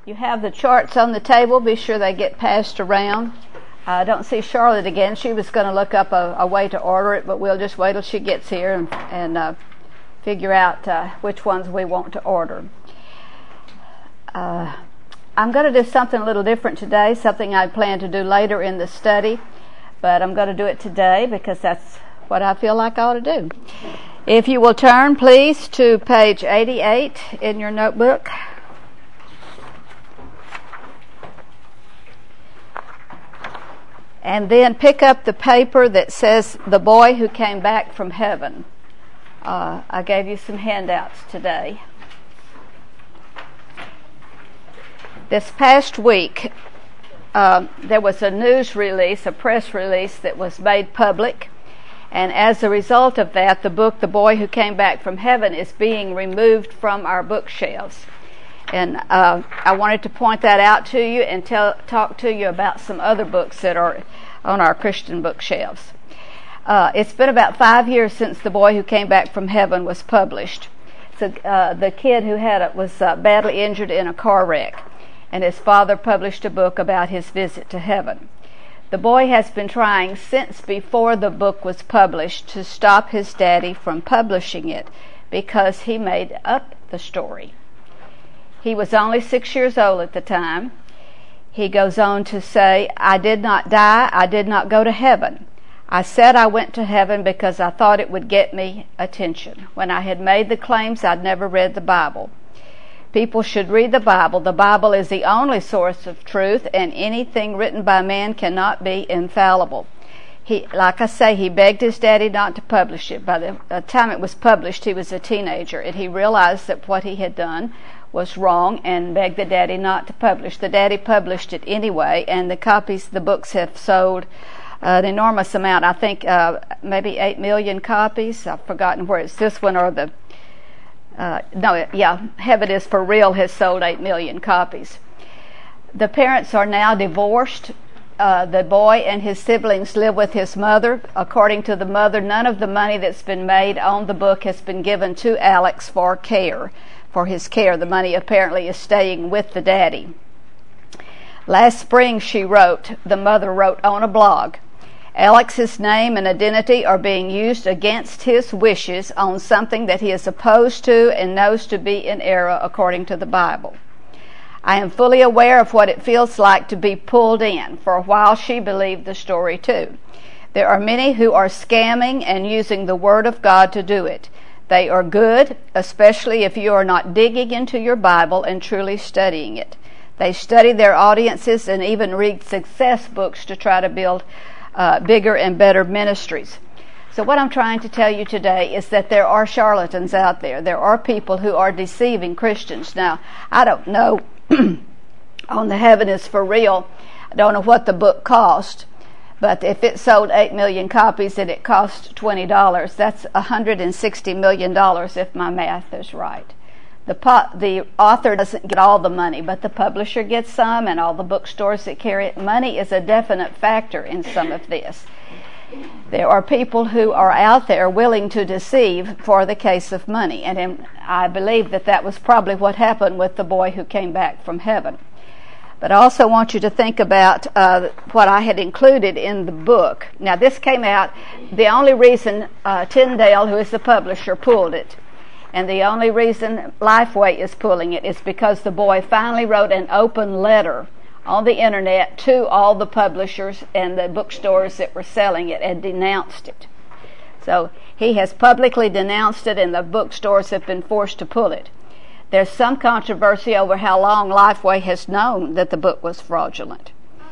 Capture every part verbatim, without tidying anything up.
You have the charts on the table. Be sure they get passed around. I don't see Charlotte again. She was going to look up a, a way to order it, but we'll just wait till she gets here and, and uh, figure out uh, which ones we want to order. Uh, I'm going to do something a little different today, something I plan to do later in the study, but I'm going to do it today because that's what I feel like I ought to do. If you will turn, please, to page eighty-eight in your notebook. And then pick up the paper that says The Boy Who Came Back from Heaven. Uh, I gave you some handouts today. This past week, uh, there was a news release, a press release that was made public. And as a result of that, the book The Boy Who Came Back from Heaven is being removed from our bookshelves. And uh, I wanted to point that out to you and tell, talk to you about some other books that are on our Christian bookshelves. Uh, it's been about five years since The Boy Who Came Back from Heaven was published. So uh, the kid who had it was uh, badly injured in a car wreck, and his father published a book about his visit to heaven. The boy has been trying since before the book was published to stop his daddy from publishing it because he made up the story. He was only six years old at the time. He goes on to say, I did not die, I did not go to heaven. I said I went to heaven because I thought it would get me attention. When I had made the claims, I'd never read the Bible. People should read the Bible. The Bible is the only source of truth, and anything written by man cannot be infallible. He, like I say, he begged his daddy not to publish it. By the time it was published, he was a teenager, and he realized that what he had done was wrong and begged the daddy not to publish. The daddy published it anyway, and the copies, the books have sold uh, an enormous amount. I think uh, maybe eight million copies. I've forgotten where it's this one or the, uh, no, yeah, Heaven is for Real has sold eight million copies. The parents are now divorced. Uh, the boy and his siblings live with his mother. According to the mother, none of the money that's been made on the book has been given to Alex for care. For his care. The money apparently is staying with the daddy. Last spring, she wrote, the mother wrote on a blog, Alex's name and identity are being used against his wishes on something that he is opposed to and knows to be in error according to the Bible. I am fully aware of what it feels like to be pulled in. For a while, she believed the story too. There are many who are scamming and using the Word of God to do it. They are good, especially if you are not digging into your Bible and truly studying it. They study their audiences and even read success books to try to build uh, bigger and better ministries. So what I'm trying to tell you today is that there are charlatans out there. There are people who are deceiving Christians. Now, I don't know on the Heaven is for Real, I don't know what the book cost. But if it sold eight million copies and it cost twenty dollars, that's one hundred sixty million dollars if my math is right. The, po- the author doesn't get all the money, but the publisher gets some, and all the bookstores that carry it. Money is a definite factor in some of this. There are people who are out there willing to deceive for the case of money, and in, I believe that that was probably what happened with the boy who came back from heaven. But I also want you to think about uh, what I had included in the book. Now, this came out, the only reason uh, Tyndale, who is the publisher, pulled it, and the only reason Lifeway is pulling it is because the boy finally wrote an open letter on the internet to all the publishers and the bookstores that were selling it and denounced it. So he has publicly denounced it, and the bookstores have been forced to pull it. There's some controversy over how long Lifeway has known that the book was fraudulent.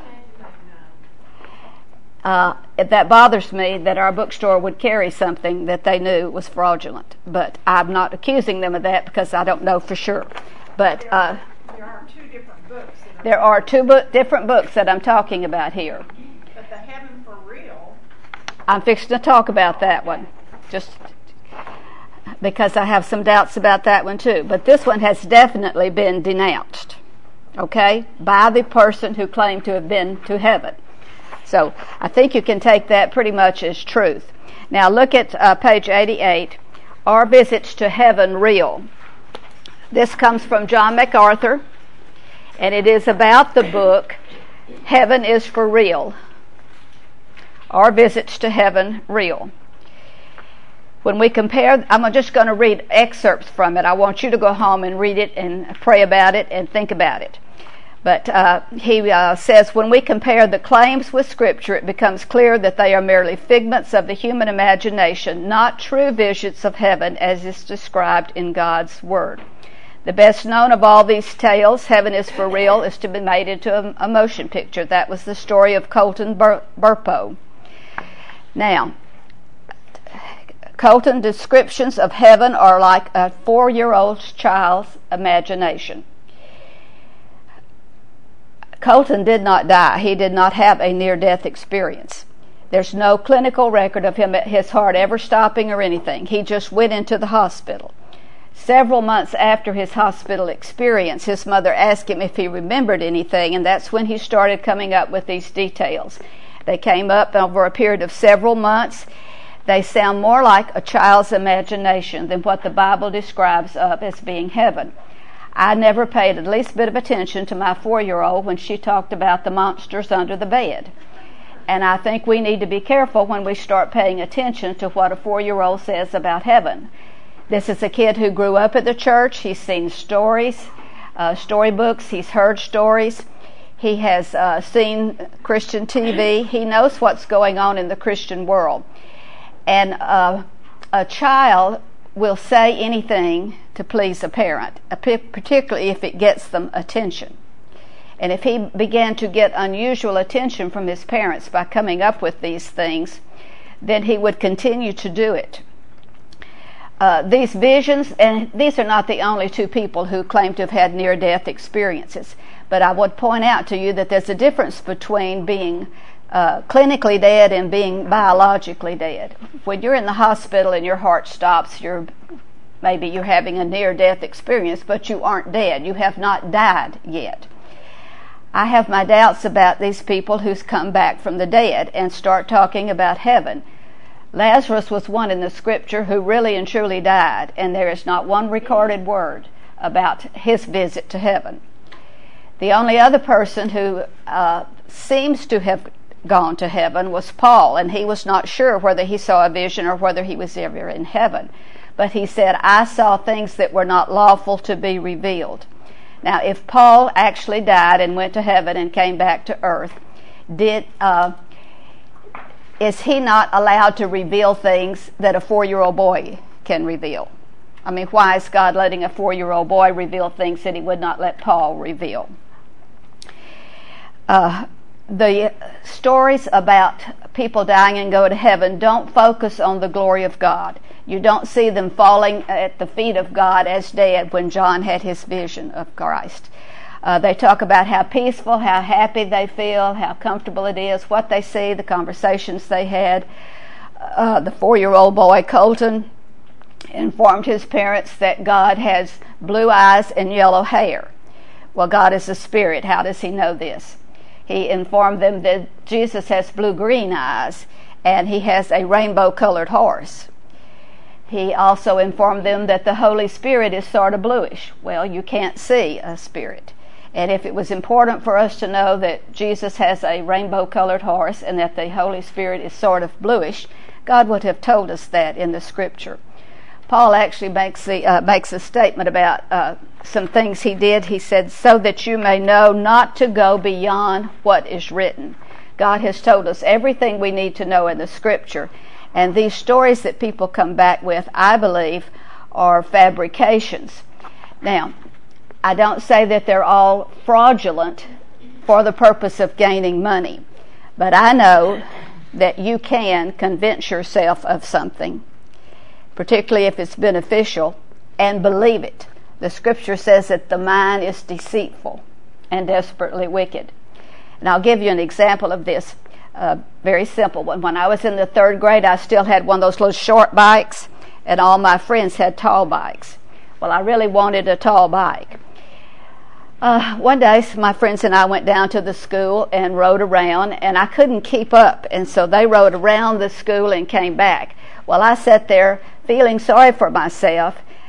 Uh, that bothers me that our bookstore would carry something that they knew was fraudulent. But I'm not accusing them of that because I don't know for sure. But uh, there are two different books. There are two bo- different books that I'm talking about here. But the Heaven for Real. I'm fixing to talk about that one. Just because I have some doubts about that one too. But this one has definitely been denounced, okay, by the person who claimed to have been to heaven. So I think you can take that pretty much as truth. Now look at uh, page eighty-eight, Are Visits to Heaven Real? This comes from John MacArthur, and it is about the book Heaven is for Real. Are Visits to Heaven Real? When we compare, I'm just going to read excerpts from it. I want you to go home and read it and pray about it and think about it. But uh, he uh, says, when we compare the claims with Scripture, it becomes clear that they are merely figments of the human imagination, not true visions of heaven as is described in God's Word. The best known of all these tales, Heaven is for Real, is to be made into a, a motion picture. That was the story of Colton Bur- Burpo. Now, Colton descriptions of heaven are like a four-year-old child's imagination. Colton did not die. He did not have a near-death experience. There's no clinical record of him, his heart ever stopping or anything. He just went into the hospital. Several months after his hospital experience, his mother asked him if he remembered anything, and that's when he started coming up with these details. They came up over a period of several months. They sound more like a child's imagination than what the Bible describes of as being heaven. I never paid the least bit of attention to my four-year-old when she talked about the monsters under the bed. And I think we need to be careful when we start paying attention to what a four-year-old says about heaven. This is a kid who grew up at the church. He's seen stories, uh, storybooks. He's heard stories. He has uh, seen Christian T V. He knows what's going on in the Christian world. And uh, a child will say anything to please a parent, particularly if it gets them attention. And if he began to get unusual attention from his parents by coming up with these things, then he would continue to do it. Uh, these visions, and these are not the only two people who claim to have had near-death experiences, but I would point out to you that there's a difference between being Uh, clinically dead and being biologically dead. When you're in the hospital and your heart stops, you're maybe you're having a near-death experience, but you aren't dead. You have not died yet. I have my doubts about these people who's come back from the dead and start talking about heaven. Lazarus was one in the Scripture who really and truly died, and there is not one recorded word about his visit to heaven. The only other person who uh, seems to have gone to heaven was Paul, and he was not sure whether he saw a vision or whether he was ever in heaven. But he said, I saw things that were not lawful to be revealed. Now, if Paul actually died and went to heaven and came back to earth, did uh, is he not allowed to reveal things that a four-year-old boy can reveal? I mean, why is God letting a four-year-old boy reveal things that he would not let Paul reveal? Uh, The stories about people dying and go to heaven don't focus on the glory of God. You don't see them falling at the feet of God as dead when John had his vision of Christ. Uh, they talk about how peaceful, how happy they feel, how comfortable it is, what they see, the conversations they had. Uh, the four-year-old boy, Colton, informed his parents that God has blue eyes and yellow hair. Well, God is a spirit. How does he know this? He informed them that Jesus has blue-green eyes and he has a rainbow-colored horse. He also informed them that the Holy Spirit is sort of bluish. Well, you can't see a spirit. And if it was important for us to know that Jesus has a rainbow-colored horse and that the Holy Spirit is sort of bluish, God would have told us that in the Scripture. Paul actually makes the uh, makes a statement about uh, some things he did. He said, so that you may know not to go beyond what is written. God has told us everything we need to know in the Scripture. And these stories that people come back with, I believe, are fabrications. Now, I don't say that they're all fraudulent for the purpose of gaining money. But I know that you can convince yourself of something, particularly if it's beneficial, and believe it. The Scripture says that the mind is deceitful and desperately wicked. And I'll give you an example of this, a very simple one. When I was in the third grade, I still had one of those little short bikes, and all my friends had tall bikes. Well, I really wanted a tall bike. Uh, one day, my friends and I went down to the school and rode around, and I couldn't keep up, and so they rode around the school and came back. Well, I sat there feeling sorry for myself.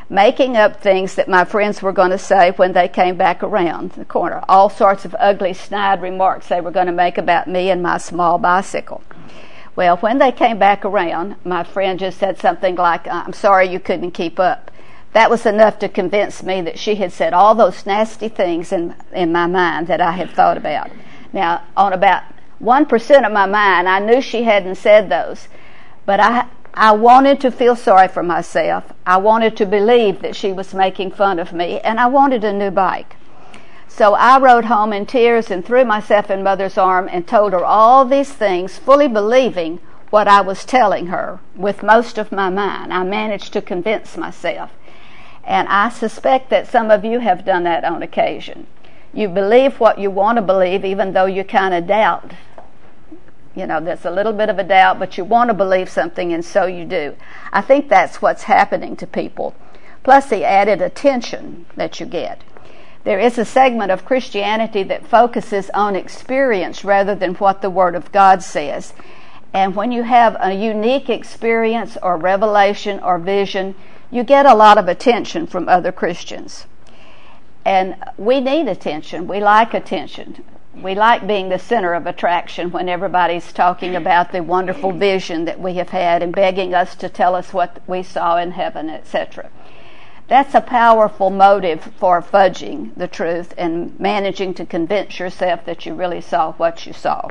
making up things that my friends were going to say when they came back around the corner. All sorts of ugly, snide remarks they were going to make about me and my small bicycle. Well, when they came back around, my friend just said something like, I'm sorry you couldn't keep up. That was enough to convince me that she had said all those nasty things in, in my mind that I had thought about. Now, on about one percent of my mind, I knew she hadn't said those, but I I wanted to feel sorry for myself. I wanted to believe that she was making fun of me, and I wanted a new bike. So I rode home in tears and threw myself in Mother's arm and told her all these things, fully believing what I was telling her with most of my mind. I managed to convince myself. And I suspect that some of you have done that on occasion. You believe what you want to believe, even though you kind of doubt. You know, there's a little bit of a doubt, but you want to believe something, and so you do. I think that's what's happening to people. Plus the added attention that you get. There is a segment of Christianity that focuses on experience rather than what the Word of God says. And when you have a unique experience or revelation or vision, you get a lot of attention from other Christians. And we need attention. We like attention. We like being the center of attraction when everybody's talking about the wonderful vision that we have had and begging us to tell us what we saw in heaven, et cetera. That's a powerful motive for fudging the truth and managing to convince yourself that you really saw what you saw.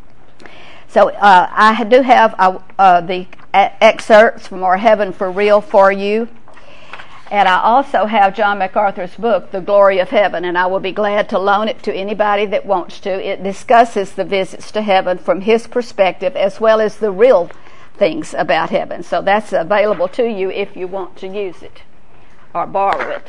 So uh, I do have uh, uh, the excerpts from our Heaven for Real for you. And I also have John MacArthur's book, The Glory of Heaven, and I will be glad to loan it to anybody that wants to. It discusses the visits to heaven from his perspective as well as the real things about heaven. So that's available to you if you want to use it or borrow it.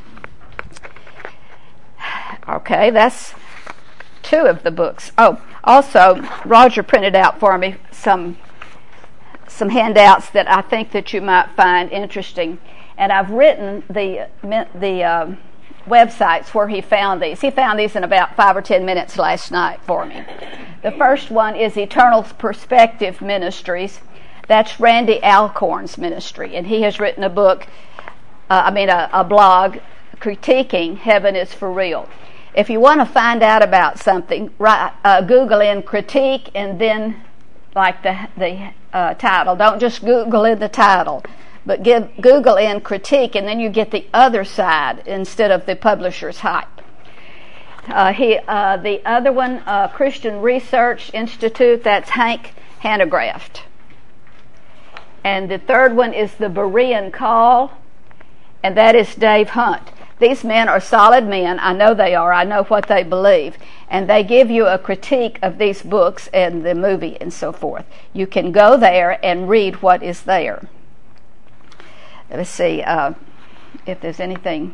Okay, that's two of the books. Oh, also, Roger printed out for me some some handouts that I think that you might find interesting. And I've written the the uh, websites where he found these. He found these in about five or ten minutes last night for me. The first one is Eternal Perspective Ministries. That's Randy Alcorn's ministry, and he has written a book, uh, I mean a, a blog, critiquing Heaven is for Real. If you want to find out about something, write, uh, Google in critique and then like the the uh, title. Don't just Google in the title. But give, Google in critique, and then you get the other side instead of the publisher's hype. Uh, he, uh, the other one, uh, Christian Research Institute, that's Hank Hanegraaft. And the third one is the Berean Call, and that is Dave Hunt. These men are solid men. I know they are. I know what they believe. And they give you a critique of these books and the movie and so forth. You can go there and read what is there. Let's see uh, if there's anything.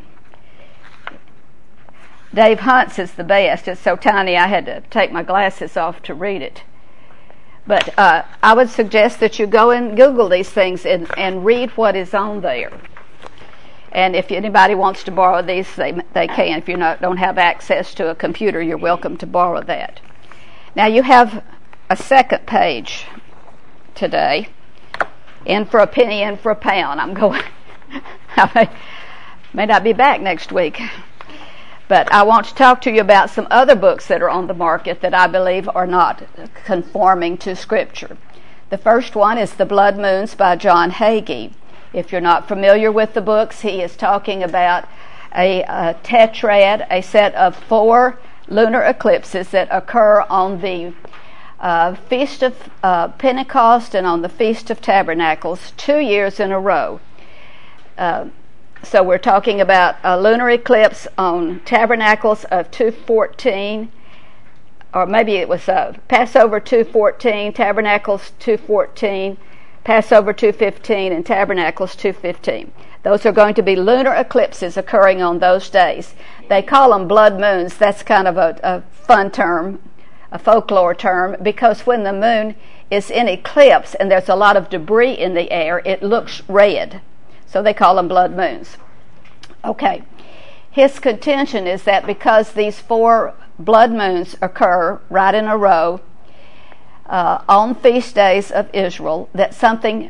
Dave Hunt's is the best. It's so tiny I had to take my glasses off to read it. But uh, I would suggest that you go and Google these things and, and read what is on there. And if anybody wants to borrow these, they they can. If you not, don't have access to a computer, you're welcome to borrow that. Now you have a second page today. In for a penny, in for a pound. I'm going. I may, may not be back next week. But I want to talk to you about some other books that are on the market that I believe are not conforming to Scripture. The first one is The Blood Moons by John Hagee. If you're not familiar with the books, he is talking about a, a tetrad, a set of four lunar eclipses that occur on the Uh, Feast of uh, Pentecost and on the Feast of Tabernacles two years in a row. Uh, so we're talking about a lunar eclipse on Tabernacles of two fourteen, or maybe it was uh, Passover two fourteen, Tabernacles two fourteen, Passover two fifteen, and Tabernacles two fifteen. Those are going to be lunar eclipses occurring on those days. They call them blood moons. That's kind of a, a fun term, a folklore term, because when the moon is in eclipse and there's a lot of debris in the air, it looks red. So they call them blood moons. Okay. His contention is that because these four blood moons occur right in a row uh, on feast days of Israel, that something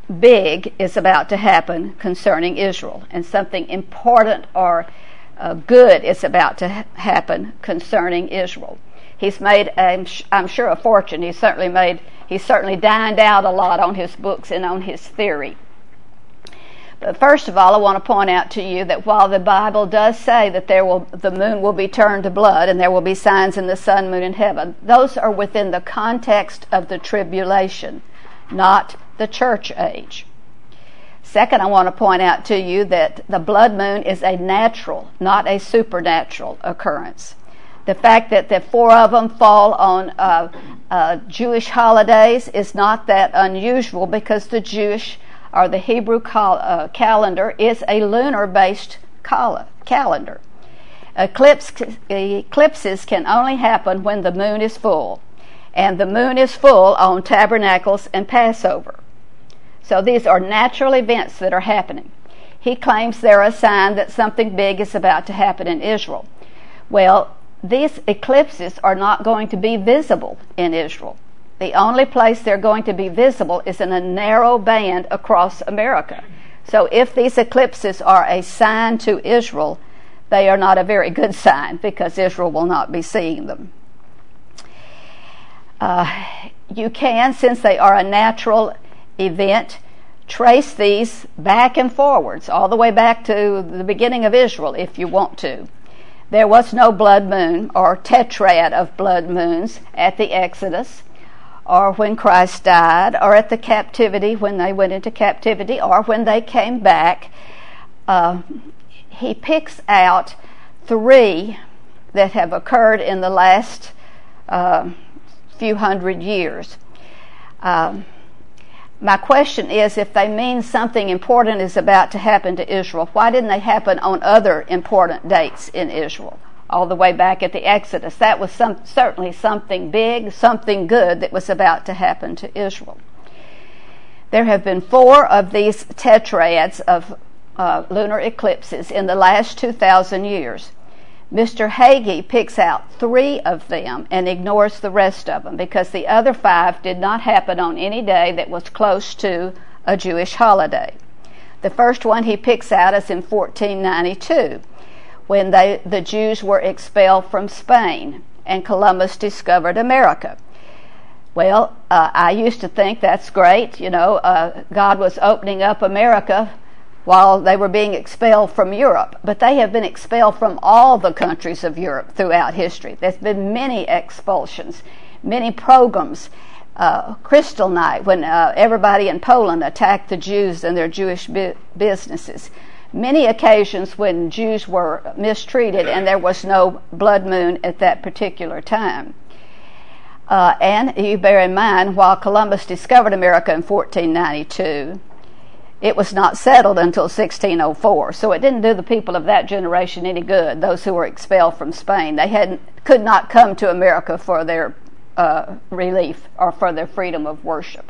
big is about to happen concerning Israel, and something important or uh, good is about to ha- happen concerning Israel. He's made, I'm, sh- I'm sure, a fortune. He's certainly made, he's certainly dined out a lot on his books and on his theory. But first of all, I want to point out to you that while the Bible does say that there will, the moon will be turned to blood and there will be signs in the sun, moon, and heaven, those are within the context of the tribulation, not the church age. Second, I want to point out to you that the blood moon is a natural, not a supernatural occurrence. The fact that the four of them fall on uh, uh, Jewish holidays is not that unusual, because the Jewish or the Hebrew cal- uh, calendar is a lunar-based cal- calendar. Eclipse, eclipses can only happen when the moon is full, and the moon is full on Tabernacles and Passover. So these are natural events that are happening. He claims they're a sign that something big is about to happen in Israel. Well, these eclipses are not going to be visible in Israel. The only place they're going to be visible is in a narrow band across America. So if these eclipses are a sign to Israel, they are not a very good sign, because Israel will not be seeing them. Uh, you can, since they are a natural event, trace these back and forwards, all the way back to the beginning of Israel if you want to. There was no blood moon or tetrad of blood moons at the Exodus, or when Christ died, or at the captivity, when they went into captivity, or when they came back. Uh, he picks out three that have occurred in the last uh, few hundred years. Um, my question is, if they mean something important is about to happen to Israel, why didn't they happen on other important dates in Israel, all the way back at the Exodus? That was some, certainly something big, something good that was about to happen to Israel. There have been four of these tetrads of uh, lunar eclipses in the last two thousand years. Mister Hagee picks out three of them and ignores the rest of them, because the other five did not happen on any day that was close to a Jewish holiday. The first one he picks out is in fourteen ninety-two, when they, the Jews were expelled from Spain and Columbus discovered America. Well, uh, I used to think that's great. You know, uh, God was opening up America while they were being expelled from Europe. But they have been expelled from all the countries of Europe throughout history. There's been many expulsions, many pogroms. Uh, Kristallnacht, when uh, everybody in Poland attacked the Jews and their Jewish bu- businesses. Many occasions when Jews were mistreated, and there was no blood moon at that particular time. Uh, and you bear in mind, while Columbus discovered America in fourteen ninety-two, it was not settled until sixteen oh four. So it didn't do the people of that generation any good, those who were expelled from Spain. They hadn't, could not come to America for their uh, relief or for their freedom of worship.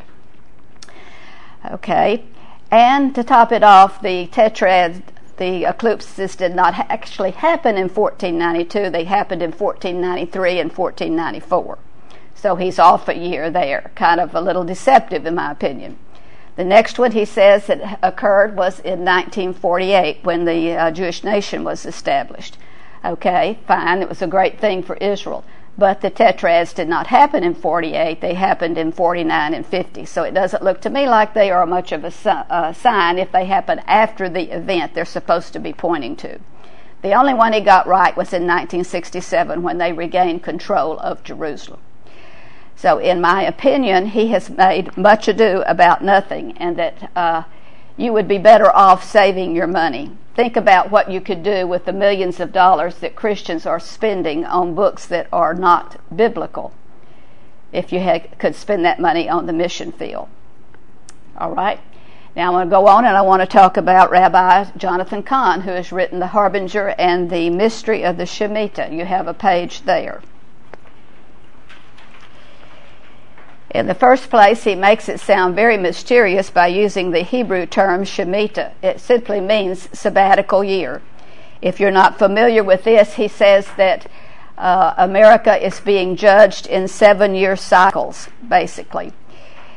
Okay. And to top it off, the tetrads, the eclipses did not ha- actually happen in fourteen ninety-two. They happened in fourteen ninety-three and fourteen ninety-four. So he's off a year there. Kind of a little deceptive, in my opinion. The next one he says that occurred was in nineteen forty-eight, when the uh, Jewish nation was established. Okay, fine. It was a great thing for Israel. But the tetrads did not happen in forty-eight. They happened in forty-nine and fifty. So it doesn't look to me like they are much of a si- uh, sign if they happen after the event they're supposed to be pointing to. The only one he got right was in nineteen sixty-seven, when they regained control of Jerusalem. So in my opinion, he has made much ado about nothing, and that uh, you would be better off saving your money. Think about what you could do with the millions of dollars that Christians are spending on books that are not biblical, if you had, could spend that money on the mission field. All right. Now I want to go on, and I want to talk about Rabbi Jonathan Cahn, who has written The Harbinger and the Mystery of the Shemitah. You have a page there. In the first place, he makes it sound very mysterious by using the Hebrew term Shemitah. It simply means sabbatical year. If you're not familiar with this, he says that uh, America is being judged in seven-year cycles, basically.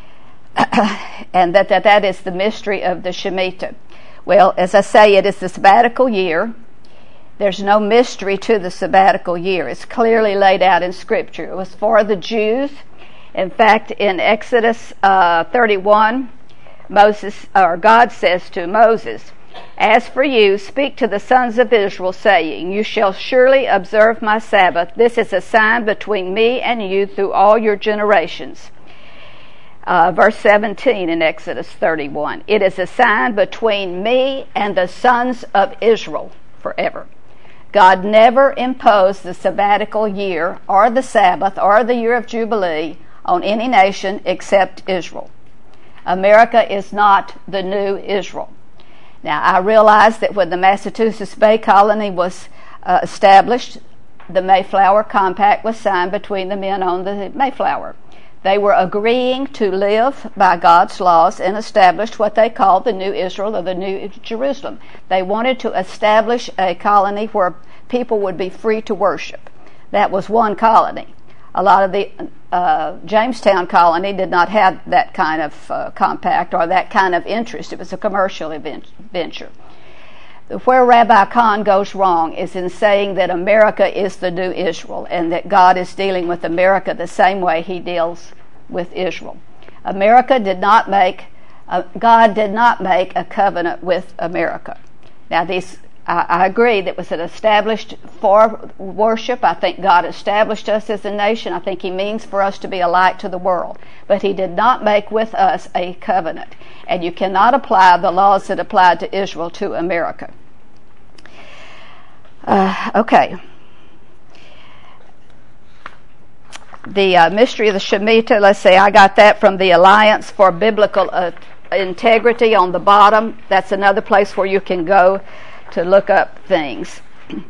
and that, that that is the mystery of the Shemitah. Well, as I say, it is the sabbatical year. There's no mystery to the sabbatical year. It's clearly laid out in Scripture. It was for the Jews. In fact, in Exodus uh, thirty-one, Moses, or God says to Moses, "As for you, speak to the sons of Israel, saying, You shall surely observe my Sabbath. This is a sign between me and you through all your generations." Uh, verse seventeen in Exodus thirty-one. It is a sign between me and the sons of Israel forever. God never imposed the sabbatical year or the Sabbath or the year of Jubilee on any nation except Israel. America is not the new Israel. Now, I realize that when the Massachusetts Bay Colony was uh, established, the Mayflower Compact was signed between the men on the Mayflower. They were agreeing to live by God's laws and established what they called the New Israel or the New Jerusalem. They wanted to establish a colony where people would be free to worship. That was one colony. A lot of the uh, Jamestown colony did not have that kind of uh, compact or that kind of interest. It was a commercial event, venture. Where Rabbi Kahn goes wrong is in saying that America is the new Israel and that God is dealing with America the same way he deals with Israel. America did not make, uh, God did not make a covenant with America. Now these, I, I agree that it was an established for worship. I think God established us as a nation. I think he means for us to be a light to the world. But he did not make with us a covenant. And you cannot apply the laws that applied to Israel to America. Uh, okay. The uh, mystery of the Shemitah, let's see, I got that from the Alliance for Biblical uh, Integrity on the bottom. That's another place where you can go to look up things.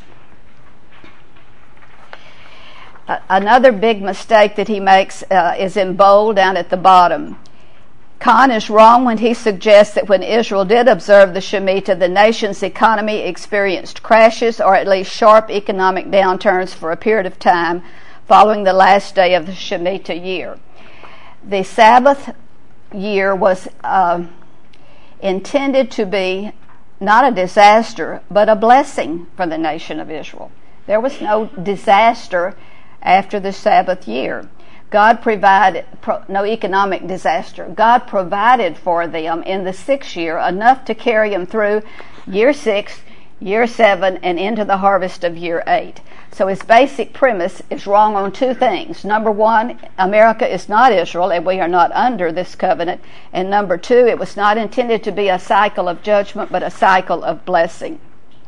Uh, another big mistake that he makes uh, is in bold down at the bottom. Kahn is wrong when he suggests that when Israel did observe the Shemitah, the nation's economy experienced crashes or at least sharp economic downturns for a period of time following the last day of the Shemitah year. The Sabbath year was uh, intended to be not a disaster, but a blessing for the nation of Israel. There was no disaster after the Sabbath year. God provided, pro, no economic disaster. God provided for them in the sixth year enough to carry them through year six, year seven, and into the harvest of year eight. So his basic premise is wrong on two things. Number one, America is not Israel, and we are not under this covenant. And number two, it was not intended to be a cycle of judgment, but a cycle of blessing.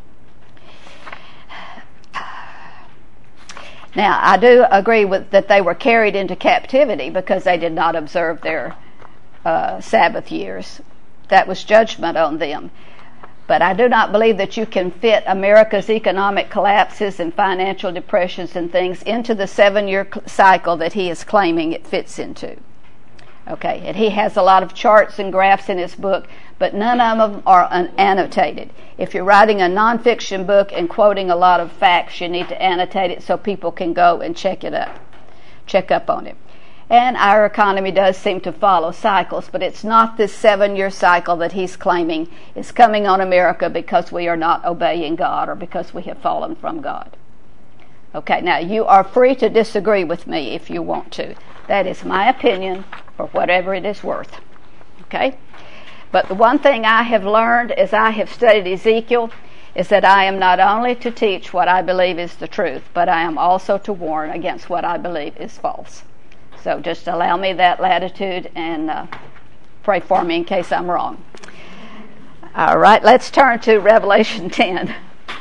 Now, I do agree with that they were carried into captivity because they did not observe their uh, Sabbath years. That was judgment on them. But I do not believe that you can fit America's economic collapses and financial depressions and things into the seven-year cycle that he is claiming it fits into. Okay, and he has a lot of charts and graphs in his book, but none of them are annotated. If you're writing a nonfiction book and quoting a lot of facts, you need to annotate it so people can go and check it up, check up on it. And our economy does seem to follow cycles, but it's not this seven-year cycle that he's claiming is coming on America because we are not obeying God or because we have fallen from God. Okay, now you are free to disagree with me if you want to. That is my opinion for whatever it is worth. Okay? But the one thing I have learned as I have studied Ezekiel is that I am not only to teach what I believe is the truth, but I am also to warn against what I believe is false. So just allow me that latitude and uh, pray for me in case I'm wrong. All right, let's turn to Revelation ten.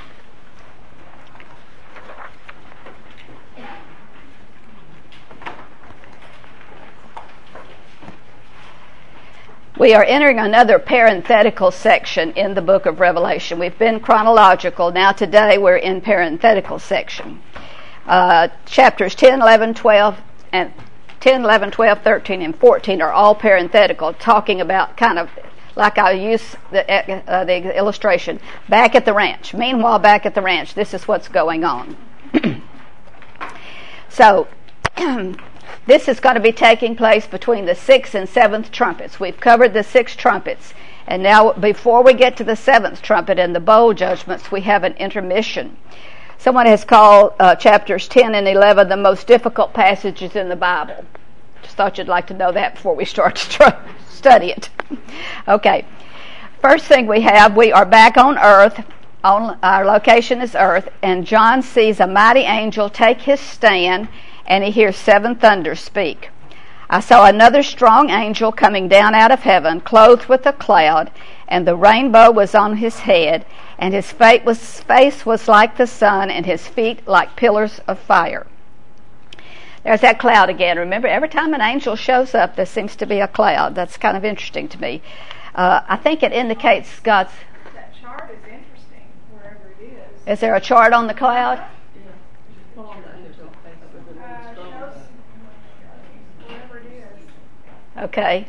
We are entering another parenthetical section in the book of Revelation. We've been chronological. Now today we're in parenthetical section. Uh, chapters ten, eleven, twelve, and ten, eleven, twelve, thirteen, and fourteen are all parenthetical, talking about kind of like I use the, uh, the illustration, back at the ranch. Meanwhile, back at the ranch, this is what's going on. So, This is going to be taking place between the sixth and seventh trumpets. We've covered the six trumpets. And now, before we get to the seventh trumpet and the bowl judgments, we have an intermission. Someone has called uh, chapters ten and eleven the most difficult passages in the Bible. Just thought you'd like to know that before we start to try, study it. Okay. First thing we have, we are back on earth. On, our location is earth. And John sees a mighty angel take his stand, and he hears seven thunders speak. I saw another strong angel coming down out of heaven, clothed with a cloud, and the rainbow was on his head, and his face was, face was like the sun, and his feet like pillars of fire. There's that cloud again. Remember, every time an angel shows up, there seems to be a cloud. That's kind of interesting to me. Uh, I think it indicates God's... That chart is interesting, wherever it is. Is there a chart on the cloud? Okay.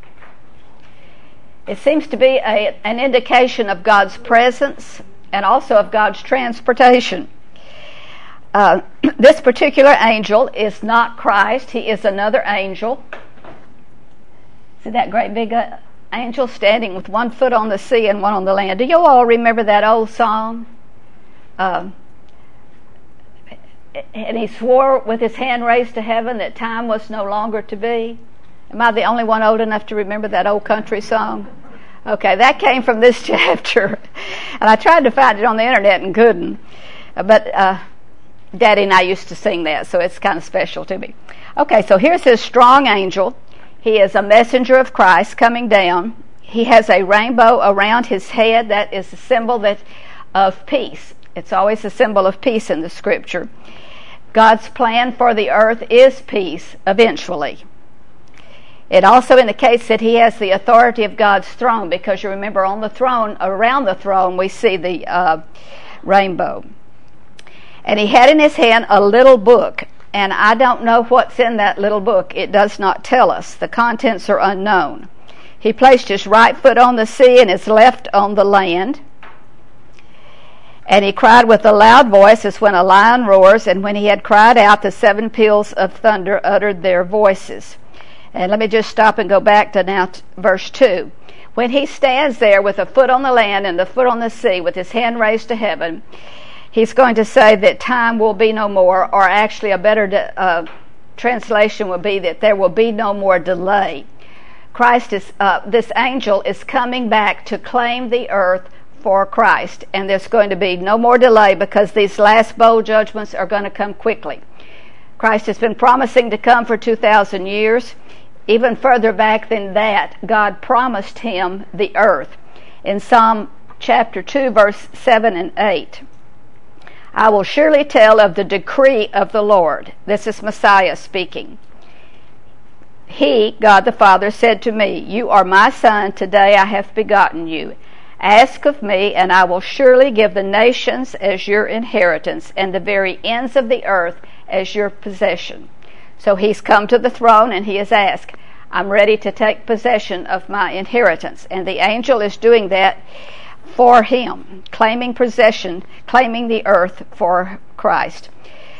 It seems to be a, an indication of God's presence and also of God's transportation. Uh, this particular angel is not Christ. He is another angel. See that great big uh, angel standing with one foot on the sea and one on the land. Do you all remember that old song? Uh, and he swore with his hand raised to heaven that time was no longer to be. Am I the only one old enough to remember that old country song? Okay, that came from this chapter. And I tried to find it on the internet and couldn't. But uh, Daddy and I used to sing that, so it's kind of special to me. Okay, so here's his strong angel. He is a messenger of Christ coming down. He has a rainbow around his head. That is a symbol that of peace. It's always a symbol of peace in the Scripture. God's plan for the earth is peace, eventually. It also indicates that he has the authority of God's throne, because you remember on the throne, around the throne, we see the uh, rainbow. And he had in his hand a little book, and I don't know what's in that little book. It does not tell us. The contents are unknown. He placed his right foot on the sea and his left on the land. And he cried with a loud voice as when a lion roars, and when he had cried out, the seven peals of thunder uttered their voices. And let me just stop and go back to now t- verse two. When he stands there with a foot on the land and the foot on the sea, with his hand raised to heaven, he's going to say that time will be no more, or actually a better de- uh, translation would be that there will be no more delay. Christ is, uh, this angel is coming back to claim the earth for Christ, and there's going to be no more delay, because these last bowl judgments are going to come quickly. Christ has been promising to come for two thousand years. Even further back than that, God promised him the earth. In Psalm chapter two, verse seven and eight, I will surely tell of the decree of the Lord. This is Messiah speaking. He, God the Father, said to me, you are my son, today I have begotten you. Ask of me, and I will surely give the nations as your inheritance, and the very ends of the earth as your possession. So he's come to the throne and he has asked, I'm ready to take possession of my inheritance. And the angel is doing that for him, claiming possession, claiming the earth for Christ.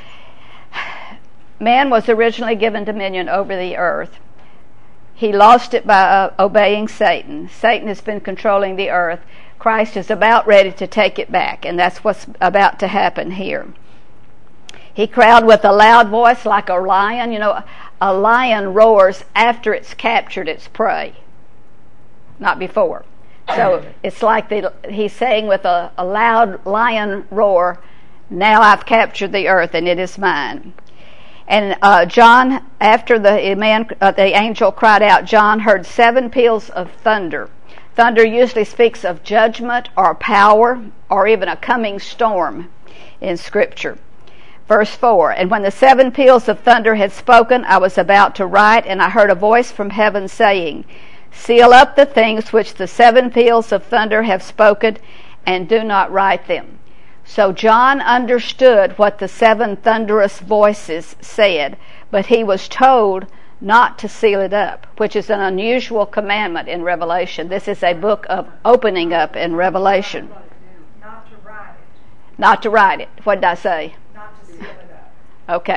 Man was originally given dominion over the earth. He lost it by uh, obeying Satan. Satan has been controlling the earth. Christ is about ready to take it back, and that's what's about to happen here. He cried with a loud voice like a lion. You know, a lion roars after it's captured its prey, not before. So it's like the, he's saying with a, a loud lion roar, now I've captured the earth and it is mine. And uh, John, after the man, uh, the angel cried out, John heard seven peals of thunder. Thunder usually speaks of judgment or power or even a coming storm in Scripture. Verse four, and when the seven peals of thunder had spoken, I was about to write, and I heard a voice from heaven saying, seal up the things which the seven peals of thunder have spoken, and do not write them. So John understood what the seven thunderous voices said, but he was told not to seal it up, which is an unusual commandment in Revelation. This is a book of opening up in Revelation. Not to write it. Not to write it. What did I say? Not to seal it up. Okay.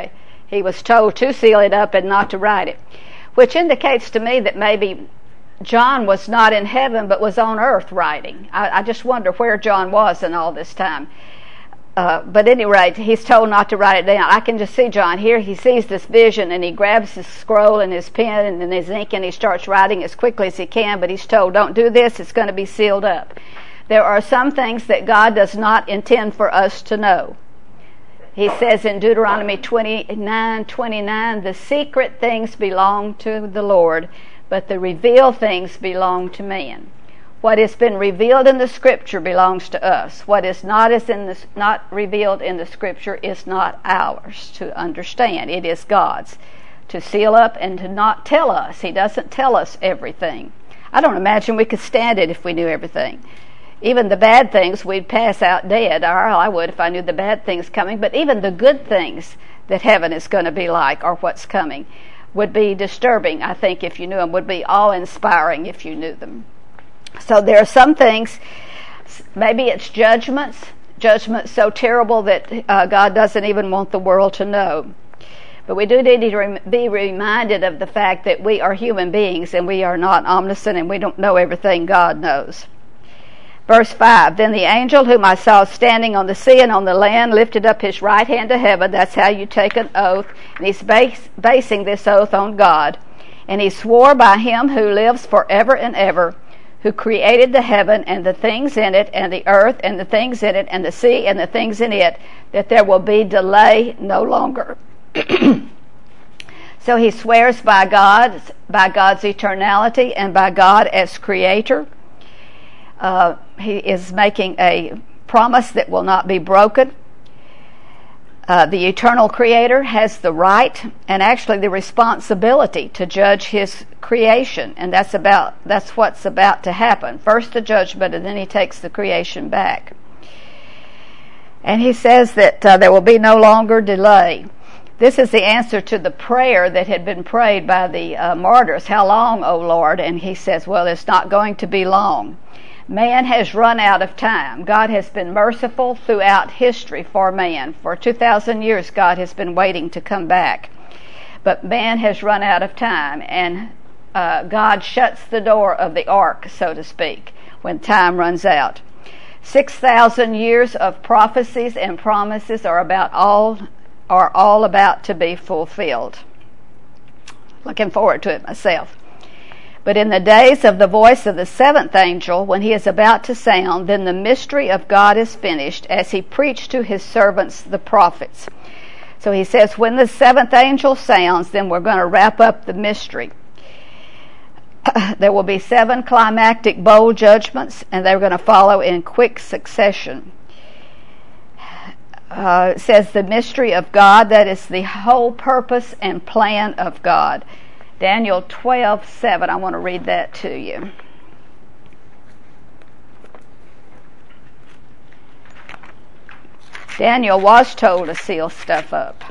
He was told to seal it up and not to write it, which indicates to me that maybe John was not in heaven but was on earth writing. I, I just wonder where John was in all this time. Uh, but at any rate, he's told not to write it down. I can just see John here. He sees this vision and he grabs his scroll and his pen and his ink and he starts writing as quickly as he can, but he's told, don't do this, it's going to be sealed up. There are some things that God does not intend for us to know. He says in Deuteronomy twenty-nine twenty-nine, the secret things belong to the Lord, but the revealed things belong to man. What has been revealed in the Scripture belongs to us. What is not is in the, not revealed in the Scripture is not ours to understand. It is God's to seal up and to not tell us. He doesn't tell us everything. I don't imagine we could stand it if we knew everything. Even the bad things, we'd pass out dead. Or I would if I knew the bad things coming. But even the good things that heaven is going to be like, or what's coming, would be disturbing, I think, if you knew them, would be awe-inspiring if you knew them. So there are some things, maybe it's judgments, judgments so terrible that uh, God doesn't even want the world to know. But we do need to re- be reminded of the fact that we are human beings and we are not omniscient and we don't know everything God knows. Verse five, then the angel whom I saw standing on the sea and on the land lifted up his right hand to heaven. That's how you take an oath. And he's base, basing this oath on God. And he swore by him who lives forever and ever, who created the heaven and the things in it, and the earth and the things in it, and the sea and the things in it, that there will be delay no longer. So he swears by God, by God's eternality, and by God as creator. Uh, he is making a promise that will not be broken. Uh, the eternal creator has the right and actually the responsibility to judge his creation, and that's about that's what's about to happen. First the judgment, and then he takes the creation back. And he says that uh, there will be no longer delay. This is the answer to the prayer that had been prayed by the uh, martyrs. How long, O Lord? And he says, well, it's not going to be long. Man has run out of time. God has been merciful throughout history for man. For two thousand years, God has been waiting to come back. But man has run out of time, and uh, God shuts the door of the ark, so to speak, when time runs out. six thousand years of prophecies and promises are about all are all about to be fulfilled. Looking forward to it myself. But in the days of the voice of the seventh angel, when he is about to sound, then the mystery of God is finished, as he preached to his servants the prophets. So he says, when the seventh angel sounds, then we're going to wrap up the mystery. There will be seven climactic bowl judgments, and they're going to follow in quick succession. Uh, it says the mystery of God, that is the whole purpose and plan of God. Daniel twelve seven, I want to read that to you. Daniel was told to seal stuff up.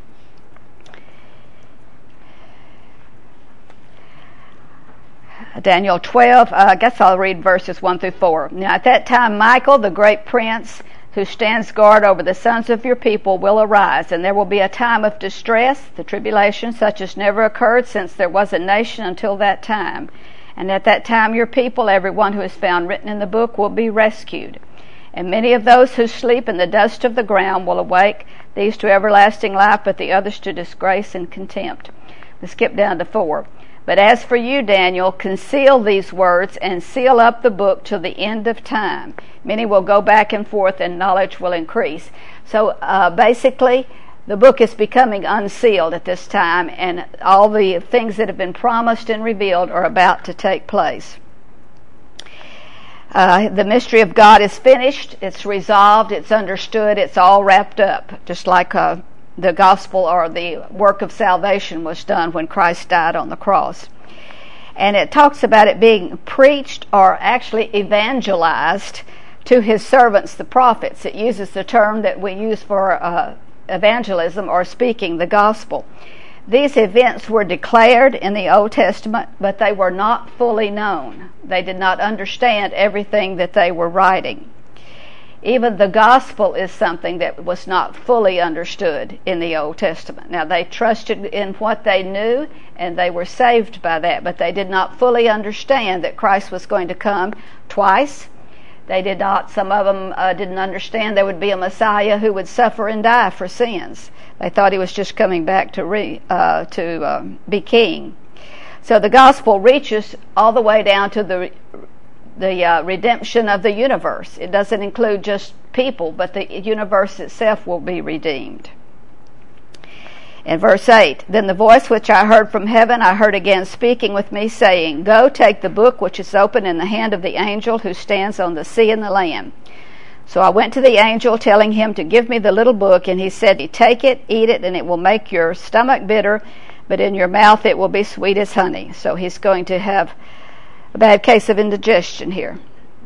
Daniel twelve, uh, I guess I'll read verses one through four. Now at that time Michael, the great prince, who stands guard over the sons of your people, will arise, and there will be a time of distress, the tribulation, such as never occurred since there was a nation until that time. And at that time your people, everyone who is found written in the book, will be rescued. And many of those who sleep in the dust of the ground will awake, these to everlasting life, but the others to disgrace and contempt. Let's skip down to four. But as for you, Daniel, conceal these words and seal up the book till the end of time. Many will go back and forth and knowledge will increase. So uh, basically, the book is becoming unsealed at this time, and all the things that have been promised and revealed are about to take place. Uh, the mystery of God is finished, it's resolved, it's understood, it's all wrapped up, just like uh, the gospel or the work of salvation was done when Christ died on the cross. And it talks about it being preached or actually evangelized to his servants, the prophets. It uses the term that we use for uh, evangelism or speaking the gospel. These events were declared in the Old Testament, but they were not fully known. They did not understand everything that they were writing. Even the gospel is something that was not fully understood in the Old Testament. Now, they trusted in what they knew, and they were saved by that, but they did not fully understand that Christ was going to come twice. They did not, some of them uh, didn't understand there would be a Messiah who would suffer and die for sins. They thought he was just coming back to re, uh, to um, be king. So the gospel reaches all the way down to the the uh, redemption of the universe. It doesn't include just people, but the universe itself will be redeemed. In verse eight, then the voice which I heard from heaven, I heard again speaking with me, saying, Go, take the book which is open in the hand of the angel who stands on the sea and the land. So I went to the angel, telling him to give me the little book, and he said, Take it, eat it, and it will make your stomach bitter, but in your mouth it will be sweet as honey. So he's going to have a bad case of indigestion here.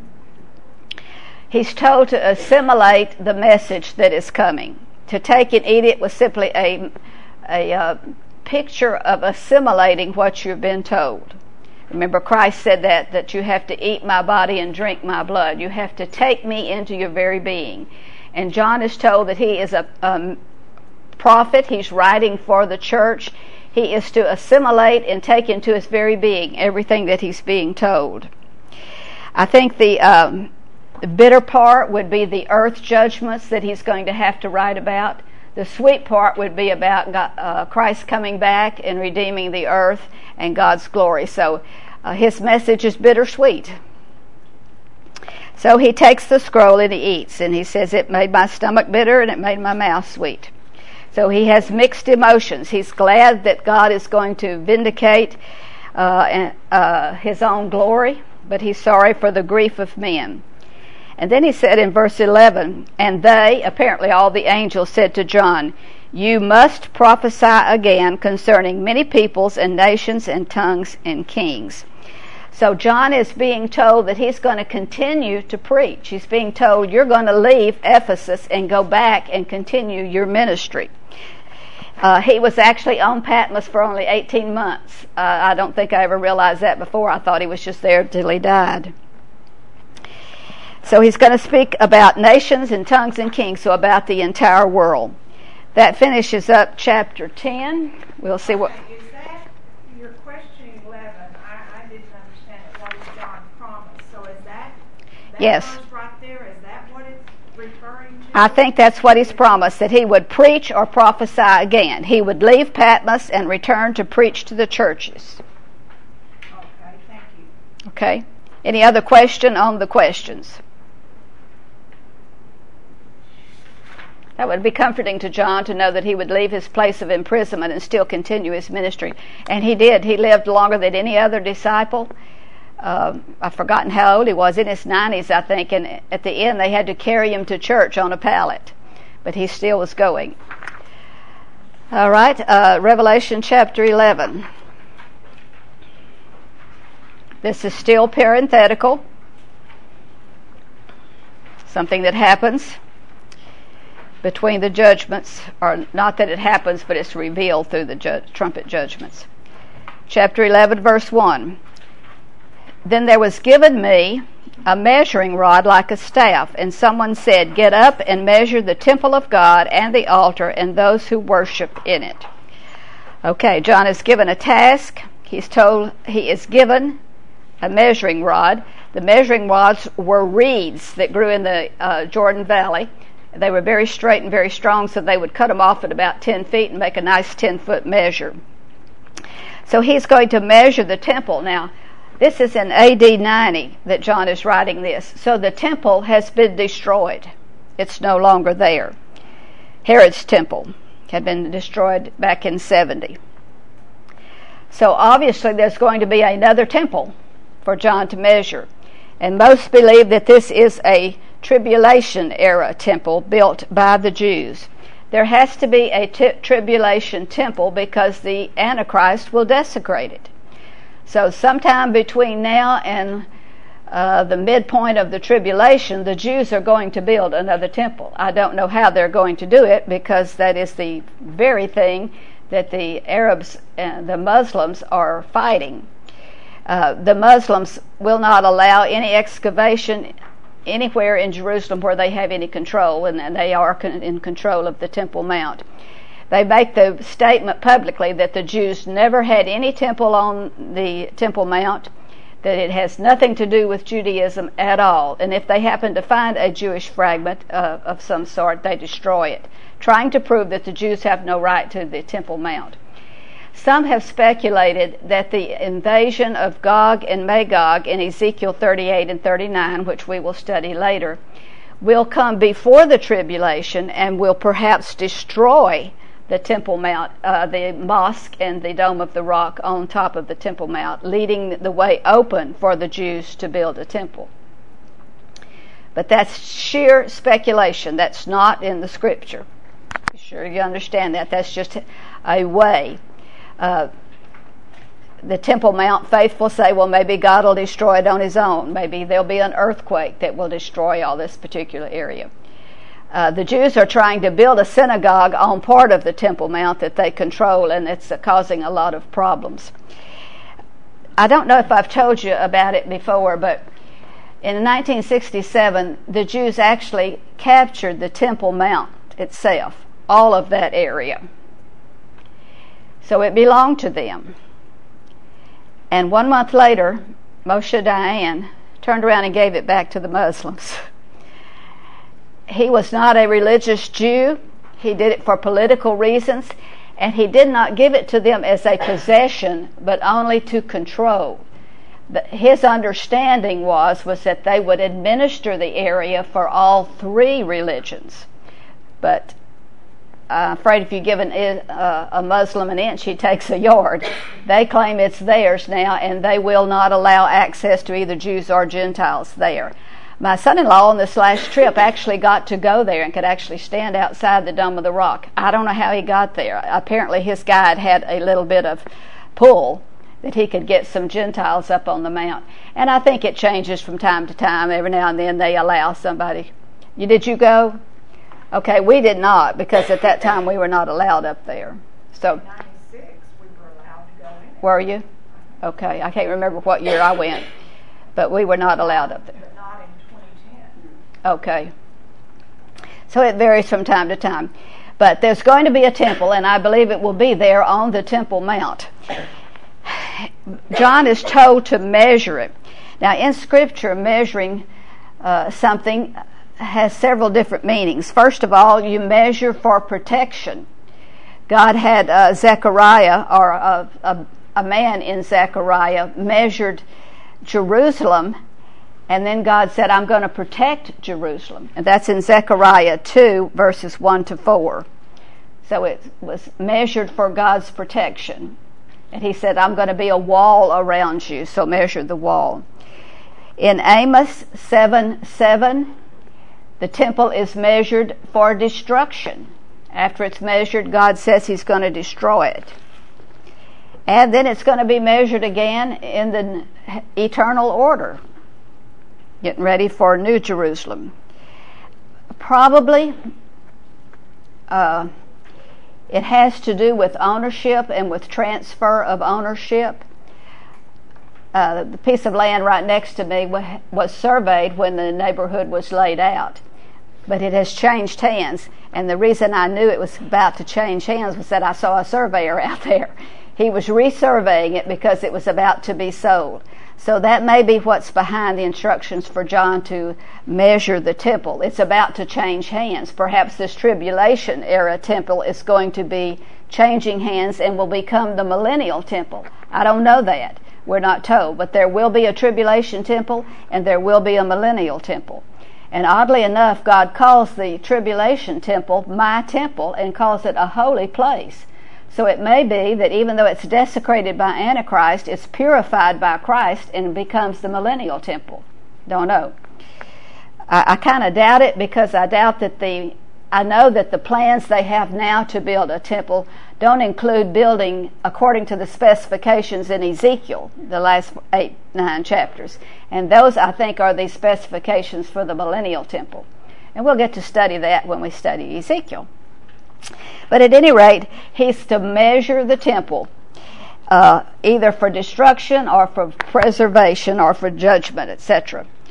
He's told to assimilate the message that is coming. To take and eat it was simply a, a uh, picture of assimilating what you've been told. Remember, Christ said that, that you have to eat my body and drink my blood. You have to take me into your very being. And John is told that he is a um, prophet. He's writing for the church. He is to assimilate and take into his very being everything that he's being told. I think the, um, the bitter part would be the earth judgments that he's going to have to write about. The sweet part would be about God, uh, Christ coming back and redeeming the earth and God's glory. So uh, his message is bittersweet. So he takes the scroll and he eats, and he says, It made my stomach bitter and it made my mouth sweet. So he has mixed emotions. He's glad that God is going to vindicate uh, uh, his own glory, but he's sorry for the grief of men. And then he said in verse eleven, And they, apparently all the angels, said to John, You must prophesy again concerning many peoples and nations and tongues and kings. So John is being told that he's going to continue to preach. He's being told, You're going to leave Ephesus and go back and continue your ministry. Uh, he was actually on Patmos for only eighteen months. Uh, I don't think I ever realized that before. I thought he was just there till he died. So he's going to speak about nations and tongues and kings, so about the entire world. That finishes up chapter ten. We'll see what... Okay, is that, your question eleven, I, I didn't understand it. What is John promised? So is that, that yes. verse right there, is that what it's referring to? I think that's what he's promised, that he would preach or prophesy again. He would leave Patmos and return to preach to the churches. Okay, thank you. Okay? Any other question on the questions? That would be comforting to John to know that he would leave his place of imprisonment and still continue his ministry. And he did. He lived longer than any other disciple. Uh, I've forgotten how old he was, in his nineties, I think, and at the end they had to carry him to church on a pallet. But he still was going. All right, uh, Revelation chapter eleven. This is still parenthetical. Something that happens between the judgments, or not that it happens, but it's revealed through the ju- trumpet judgments. Chapter eleven, verse one. Then there was given me a measuring rod like a staff, and someone said, Get up and measure the temple of God and the altar and those who worship in it. Okay, John is given a task. He's told he is given a measuring rod. The measuring rods were reeds that grew in the uh, Jordan Valley. They were very straight and very strong, so they would cut them off at about ten feet and make a nice ten-foot measure. So he's going to measure the temple. Now, this is in A D ninety that John is writing this. So the temple has been destroyed. It's no longer there. Herod's temple had been destroyed back in seventy. So obviously there's going to be another temple for John to measure. And most believe that this is a tribulation era temple built by the Jews. There has to be a t- tribulation temple because the Antichrist will desecrate it. So sometime between now and uh, the midpoint of the tribulation, the Jews are going to build another temple. I don't know how they're going to do it, because that is the very thing that the Arabs and the Muslims are fighting. Uh, the Muslims will not allow any excavation anywhere in Jerusalem where they have any control, and they are con- in control of the Temple Mount. They make the statement publicly that the Jews never had any temple on the Temple Mount, that it has nothing to do with Judaism at all, and if they happen to find a Jewish fragment uh, of some sort, they destroy it, trying to prove that the Jews have no right to the Temple Mount. Some have speculated that the invasion of Gog and Magog in Ezekiel thirty-eight and thirty-nine, which we will study later, will come before the tribulation and will perhaps destroy the Temple Mount, uh, the mosque and the Dome of the Rock on top of the Temple Mount, leaving the way open for the Jews to build a temple. But that's sheer speculation. That's not in the Scripture. Be sure you understand that. That's just a way. Uh, the Temple Mount faithful say, well, maybe God will destroy it on his own. Maybe there'll be an earthquake that will destroy all this particular area. Uh, the Jews are trying to build a synagogue on part of the Temple Mount that they control, and it's uh, causing a lot of problems. I don't know if I've told you about it before, but in nineteen sixty-seven, the Jews actually captured the Temple Mount itself, all of that area. So it belonged to them. And one month later, Moshe Dayan turned around and gave it back to the Muslims. He was not a religious Jew. He did it for political reasons, and he did not give it to them as a possession, but only to control. His understanding was, was that they would administer the area for all three religions. But I'm afraid if you give an, uh, a Muslim an inch, he takes a yard. They claim it's theirs now, and they will not allow access to either Jews or Gentiles there. My son-in-law on this last trip actually got to go there and could actually stand outside the Dome of the Rock. I don't know how he got there. Apparently his guide had a little bit of pull that he could get some Gentiles up on the mount. And I think it changes from time to time. Every now and then they allow somebody. You Did you go? Okay, we did not, because at that time we were not allowed up there. So, in ninety-six we were allowed to go in. Were you? Okay, I can't remember what year I went, but we were not allowed up there. But not in twenty ten. Okay. So it varies from time to time. But there's going to be a temple, and I believe it will be there on the Temple Mount. John is told to measure it. Now, in Scripture, measuring uh, something has several different meanings. First of all, you measure for protection. God had uh, Zechariah, or a, a, a man in Zechariah, measured Jerusalem, and then God said, I'm going to protect Jerusalem. And that's in Zechariah two, verses one to four. So it was measured for God's protection. And he said, I'm going to be a wall around you, so measure the wall. In Amos seven seven, the temple is measured for destruction. After it's measured, God says he's going to destroy it. And then it's going to be measured again in the eternal order, getting ready for New Jerusalem. Probably uh, it has to do with ownership and with transfer of ownership. Uh, the piece of land right next to me was surveyed when the neighborhood was laid out, but it has changed hands. And the reason I knew it was about to change hands was that I saw a surveyor out there. He was resurveying it because it was about to be sold. So that may be what's behind the instructions for John to measure the temple. It's about to change hands. Perhaps this tribulation era temple is going to be changing hands and will become the millennial temple. I don't know that. We're not told. But there will be a tribulation temple and there will be a millennial temple. And oddly enough, God calls the tribulation temple my temple and calls it a holy place. So it may be that even though it's desecrated by Antichrist, it's purified by Christ and becomes the millennial temple. Don't know. I, I kind of doubt it, because I doubt that the, I know that the plans they have now to build a temple don't include building according to the specifications in Ezekiel, the last eight, nine chapters. And those, I think, are the specifications for the millennial temple. And we'll get to study that when we study Ezekiel. But at any rate, he's to measure the temple, uh, either for destruction or for preservation or for judgment, et cetera.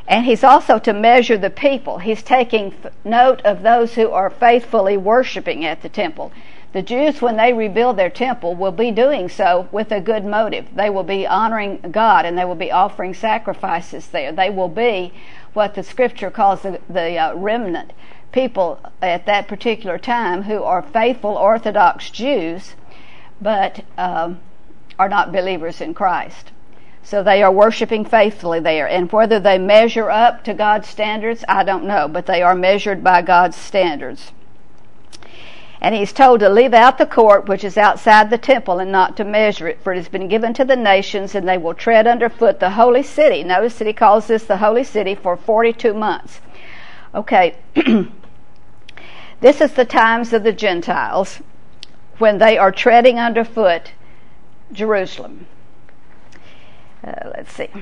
And he's also to measure the people. He's taking note of those who are faithfully worshiping at the temple. The Jews, when they rebuild their temple, will be doing so with a good motive. They will be honoring God, and they will be offering sacrifices there. They will be what the Scripture calls the, the uh, remnant, people at that particular time who are faithful Orthodox Jews, but um, are not believers in Christ. So they are worshiping faithfully there. And whether they measure up to God's standards, I don't know, but they are measured by God's standards. And he's told to leave out the court which is outside the temple and not to measure it, for it has been given to the nations, and they will tread underfoot the holy city. Notice that he calls this the holy city for forty-two months. Okay, this is the times of the Gentiles when they are treading underfoot Jerusalem. Uh, let's see.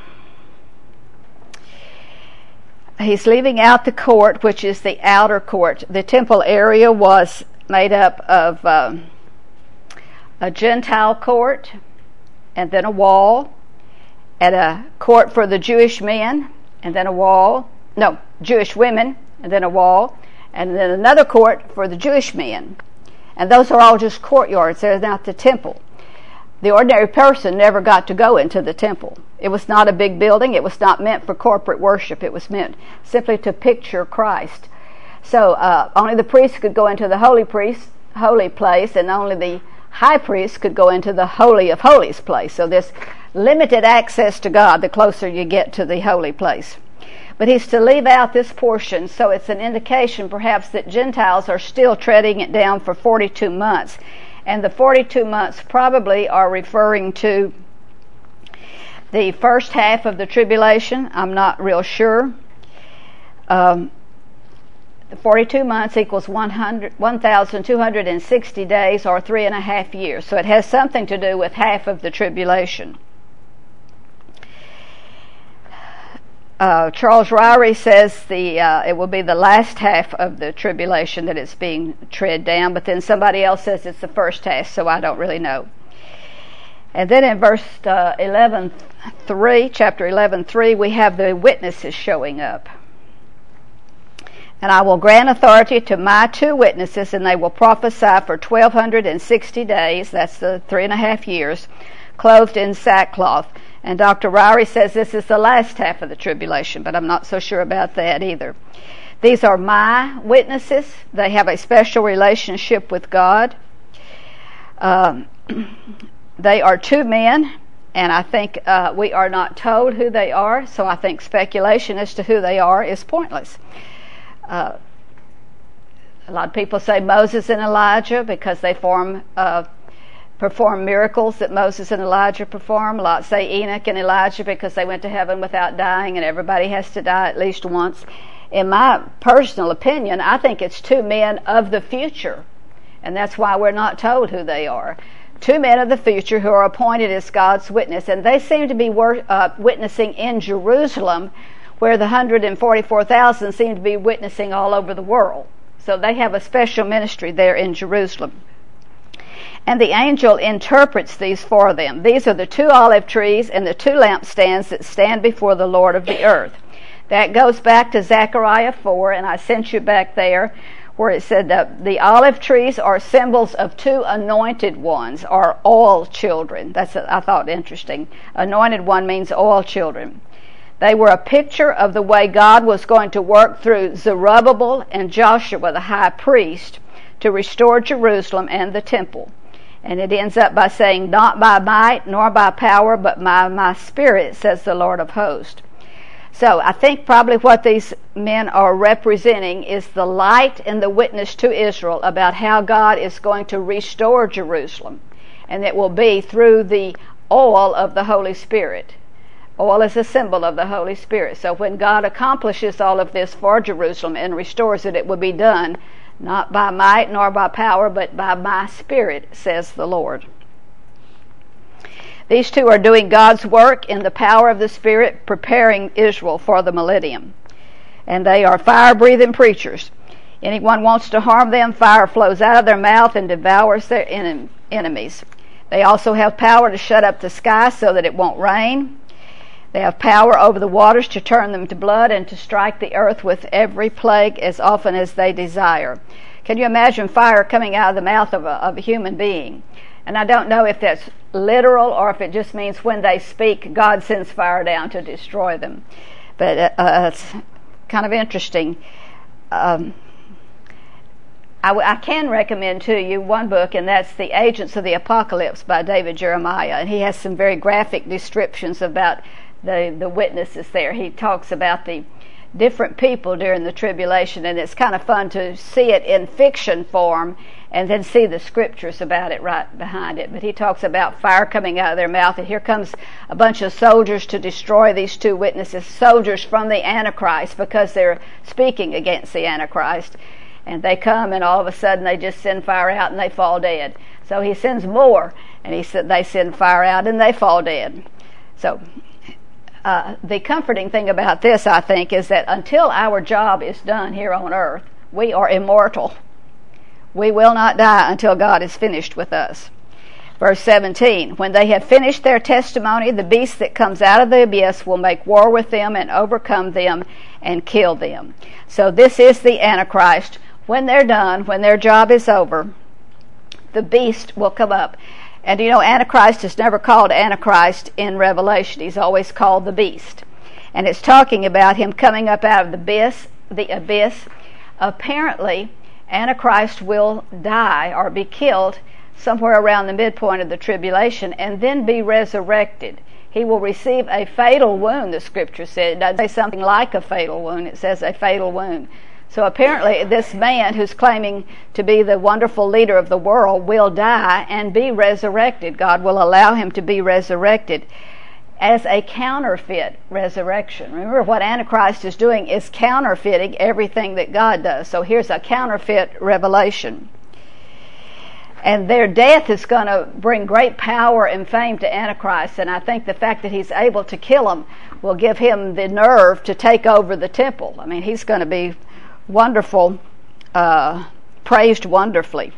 He's leaving out the court, which is the outer court. The temple area was made up of uh, a Gentile court, and then a wall, and a court for the Jewish men, and then a wall. No, Jewish women, and then a wall, and then another court for the Jewish men. And those are all just courtyards. They're not the temple. The ordinary person never got to go into the temple. It was not a big building. It was not meant for corporate worship. It was meant simply to picture Christ. So uh, only the priest could go into the holy priest, holy place, and only the high priest could go into the Holy of Holies place. So there's limited access to God the closer you get to the holy place. But he's to leave out this portion, so it's an indication perhaps that Gentiles are still treading it down for forty-two months. And the forty-two months probably are referring to the first half of the tribulation. I'm not real sure. Um, the forty-two months equals one thousand two hundred sixty days, or three and a half years. So it has something to do with half of the tribulation. Uh, Charles Ryrie says the uh, it will be the last half of the tribulation that it's being tread down, but then somebody else says it's the first half, so I don't really know. And then in verse uh, eleven three, chapter eleven three, we have the witnesses showing up. And I will grant authority to my two witnesses, and they will prophesy for twelve sixty days, that's the three and a half years, clothed in sackcloth. And Doctor Ryrie says this is the last half of the tribulation, but I'm not so sure about that either. These are my witnesses. They have a special relationship with God. Um, they are two men, and I think uh, we are not told who they are, so I think speculation as to who they are is pointless. Uh, a lot of people say Moses and Elijah because they form uh, perform miracles that Moses and Elijah perform. A lot say Enoch and Elijah because they went to heaven without dying, and everybody has to die at least once. In my personal opinion, I think it's two men of the future, and that's why we're not told who they are. Two men of the future who are appointed as God's witness, and they seem to be wor- uh, witnessing in Jerusalem, where the one hundred forty-four thousand seem to be witnessing all over the world. So they have a special ministry there in Jerusalem. And the angel interprets these for them. These are the two olive trees and the two lampstands that stand before the Lord of the earth. That goes back to Zechariah four, and I sent you back there, where it said that the olive trees are symbols of two anointed ones, or oil children. That's, a, I thought, interesting. Anointed one means oil children. They were a picture of the way God was going to work through Zerubbabel and Joshua, the high priest, to restore Jerusalem and the temple. And it ends up by saying, not by might nor by power, but by my spirit, says the Lord of hosts. So I think probably what these men are representing is the light and the witness to Israel about how God is going to restore Jerusalem. And it will be through the oil of the Holy Spirit. Oil is a symbol of the Holy Spirit. So when God accomplishes all of this for Jerusalem and restores it, it will be done not by might nor by power, but by my spirit, says the Lord. These two are doing God's work in the power of the Spirit, preparing Israel for the millennium. And they are fire-breathing preachers. Anyone wants to harm them, fire flows out of their mouth and devours their enemies. They also have power to shut up the sky so that it won't rain. They have power over the waters to turn them to blood and to strike the earth with every plague as often as they desire. Can you imagine fire coming out of the mouth of a, of a human being? And I don't know if that's literal or if it just means when they speak, God sends fire down to destroy them. But uh, it's kind of interesting. Um, I, I can recommend to you one book, and that's The Agents of the Apocalypse by David Jeremiah. And he has some very graphic descriptions about the, the witnesses there. He talks about the different people during the tribulation, and it's kind of fun to see it in fiction form and then see the scriptures about it right behind it. But he talks about fire coming out of their mouth, and here comes a bunch of soldiers to destroy these two witnesses, soldiers from the Antichrist, because they're speaking against the Antichrist. And they come, and all of a sudden they just send fire out and they fall dead. So he sends more, and he said they send fire out and they fall dead. So uh, the comforting thing about this, I think, is that until our job is done here on earth, we are immortal. We will not die until God is finished with us. Verse seventeen, when they have finished their testimony, the beast that comes out of the abyss will make war with them and overcome them and kill them. So this is the Antichrist. When they're done, when their job is over, the beast will come up. And you know, Antichrist is never called Antichrist in Revelation. He's always called the beast. And it's talking about him coming up out of the abyss. The abyss. Apparently, Antichrist will die or be killed somewhere around the midpoint of the tribulation and then be resurrected. He will receive a fatal wound, the scripture said. It doesn't say something like a fatal wound. It says a fatal wound. So apparently this man who's claiming to be the wonderful leader of the world will die and be resurrected. God will allow him to be resurrected as a counterfeit resurrection. Remember, what Antichrist is doing is counterfeiting everything that God does. So here's a counterfeit revelation. And their death is going to bring great power and fame to Antichrist. And I think the fact that he's able to kill them will give him the nerve to take over the temple. I mean, he's going to be wonderful, uh, praised wonderfully.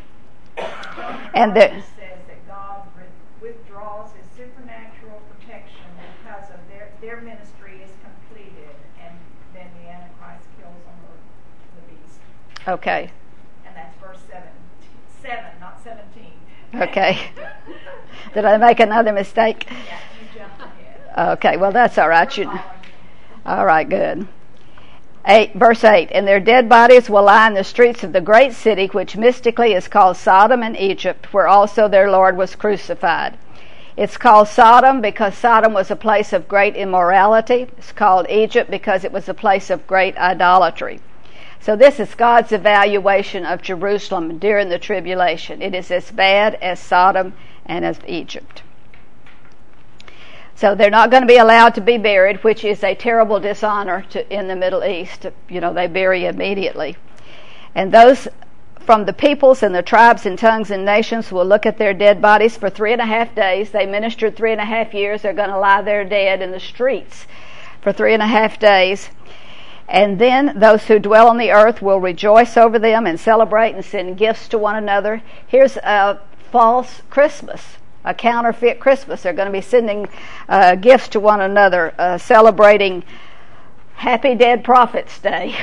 And the, it says that God withdraws his supernatural protection because of their, their ministry is completed, and then the Antichrist kills on the, the beast. Okay. And that's verse seven, seven, not seventeen. Okay. Did I make another mistake? Yeah, you jumped ahead. Okay, well that's all right. You, all right, good. Eight, verse eight, and their dead bodies will lie in the streets of the great city, which mystically is called Sodom and Egypt, where also their Lord was crucified. It's called Sodom because Sodom was a place of great immorality. It's called Egypt because it was a place of great idolatry. So this is God's evaluation of Jerusalem during the tribulation. It is as bad as Sodom and as Egypt. So they're not going to be allowed to be buried, which is a terrible dishonor to, in the Middle East. You know, they bury immediately. And those from the peoples and the tribes and tongues and nations will look at their dead bodies for three and a half days. They ministered three and a half years. They're going to lie there dead in the streets for three and a half days. And then those who dwell on the earth will rejoice over them and celebrate and send gifts to one another. Here's a false Christmas. A counterfeit Christmas. They're going to be sending uh, gifts to one another, uh, celebrating Happy Dead Prophets Day.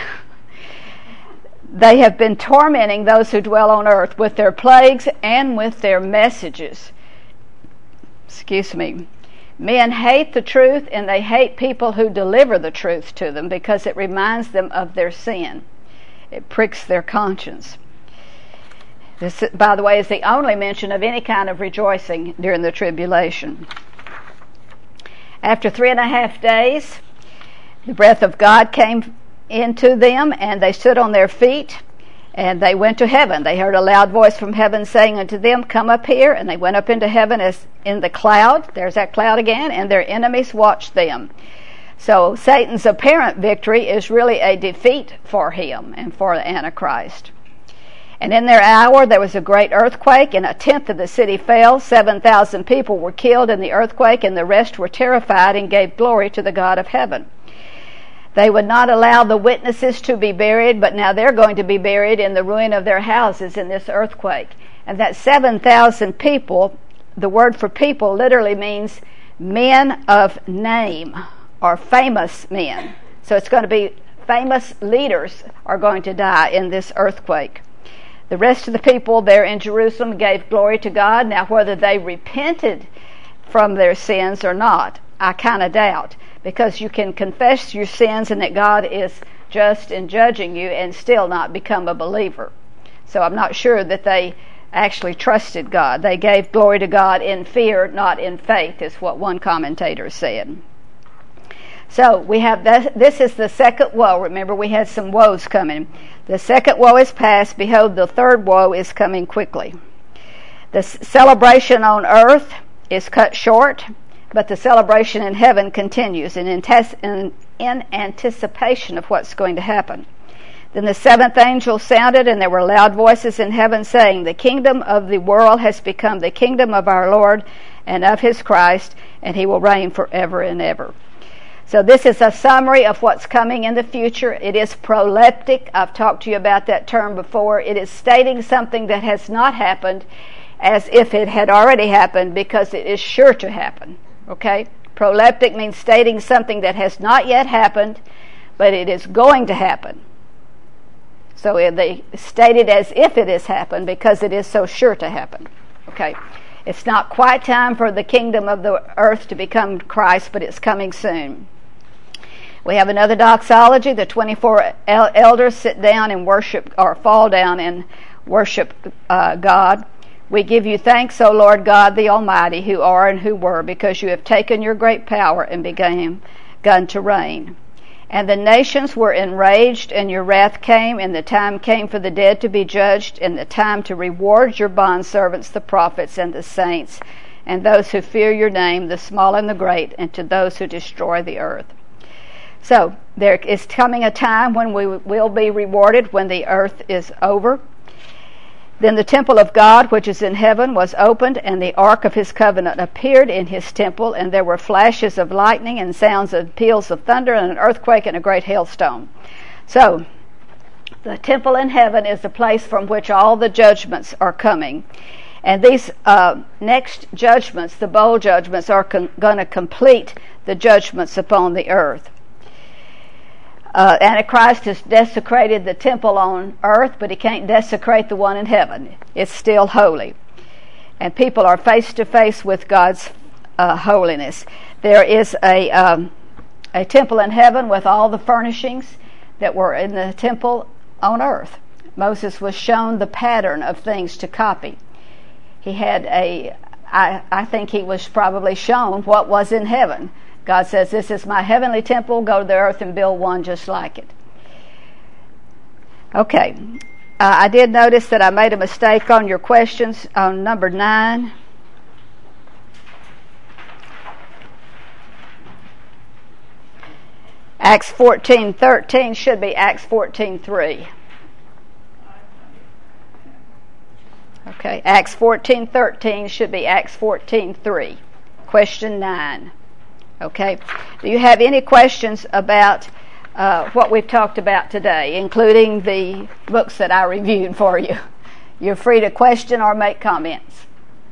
They have been tormenting those who dwell on earth with their plagues and with their messages. Excuse me. Men hate the truth, and they hate people who deliver the truth to them because it reminds them of their sin. It pricks their conscience. This, by the way, is the only mention of any kind of rejoicing during the tribulation. After three and a half days, the breath of God came into them, and they stood on their feet, and they went to heaven. They heard a loud voice from heaven saying unto them, come up here, and they went up into heaven as in the cloud. There's that cloud again, and their enemies watched them. So Satan's apparent victory is really a defeat for him and for the Antichrist. And in their hour there was a great earthquake, and a tenth of the city fell. Seven thousand people were killed in the earthquake, and the rest were terrified and gave glory to the God of heaven. They would not allow the witnesses to be buried, but now they're going to be buried in the ruin of their houses in this earthquake. And that seven thousand people, the word for people literally means men of name are famous men. So it's going to be famous leaders are going to die in this earthquake. The rest of the people there in Jerusalem gave glory to God. Now, whether they repented from their sins or not, I kind of doubt, because you can confess your sins and that God is just in judging you and still not become a believer. So I'm not sure that they actually trusted God. They gave glory to God in fear, not in faith, is what one commentator said. So we have this, this is the second woe. Remember, we had some woes coming. The second woe is past. Behold, the third woe is coming quickly. The celebration on earth is cut short, but the celebration in heaven continues in, in, in anticipation of what's going to happen. Then the seventh angel sounded, and there were loud voices in heaven saying, the kingdom of the world has become the kingdom of our Lord and of his Christ, and he will reign forever and ever. So this is a summary of what's coming in the future. It is proleptic. I've talked to you about that term before. It is stating something that has not happened as if it had already happened, because it is sure to happen. Okay? Proleptic means stating something that has not yet happened, but it is going to happen. So they state it as if it has happened because it is so sure to happen. Okay? It's not quite time for the kingdom of the earth to become Christ, but it's coming soon. We have another doxology. The twenty-four el- elders sit down and worship, or fall down and worship uh, God. We give you thanks, O Lord God, the Almighty, who are and who were, because you have taken your great power and begun, begun to reign. And the nations were enraged, and your wrath came, and the time came for the dead to be judged, and the time to reward your bondservants, the prophets and the saints, and those who fear your name, the small and the great, and to those who destroy the earth. So there is coming a time when we will be rewarded, when the earth is over. Then the temple of God, which is in heaven, was opened, and the ark of his covenant appeared in his temple, and there were flashes of lightning and sounds of peals of thunder and an earthquake and a great hailstone. So the temple in heaven is the place from which all the judgments are coming. And these uh, next judgments, the bowl judgments, are con- going to complete the judgments upon the earth. Uh, Antichrist has desecrated the temple on earth, but he can't desecrate the one in heaven. It's still holy. And people are face to face with God's uh, holiness. There is a, um, a temple in heaven with all the furnishings that were in the temple on earth. Moses was shown the pattern of things to copy. He had a, I, I think he was probably shown what was in heaven. God says, this is my heavenly temple, go to the earth and build one just like it. Okay, uh, I did notice that I made a mistake on your questions on number nine. Acts fourteen thirteen should be Acts fourteen three. Okay, Acts fourteen thirteen should be Acts fourteen three. Question nine. Okay, do you have any questions about uh, what we've talked about today, including the books that I reviewed for you? You're free to question or make comments.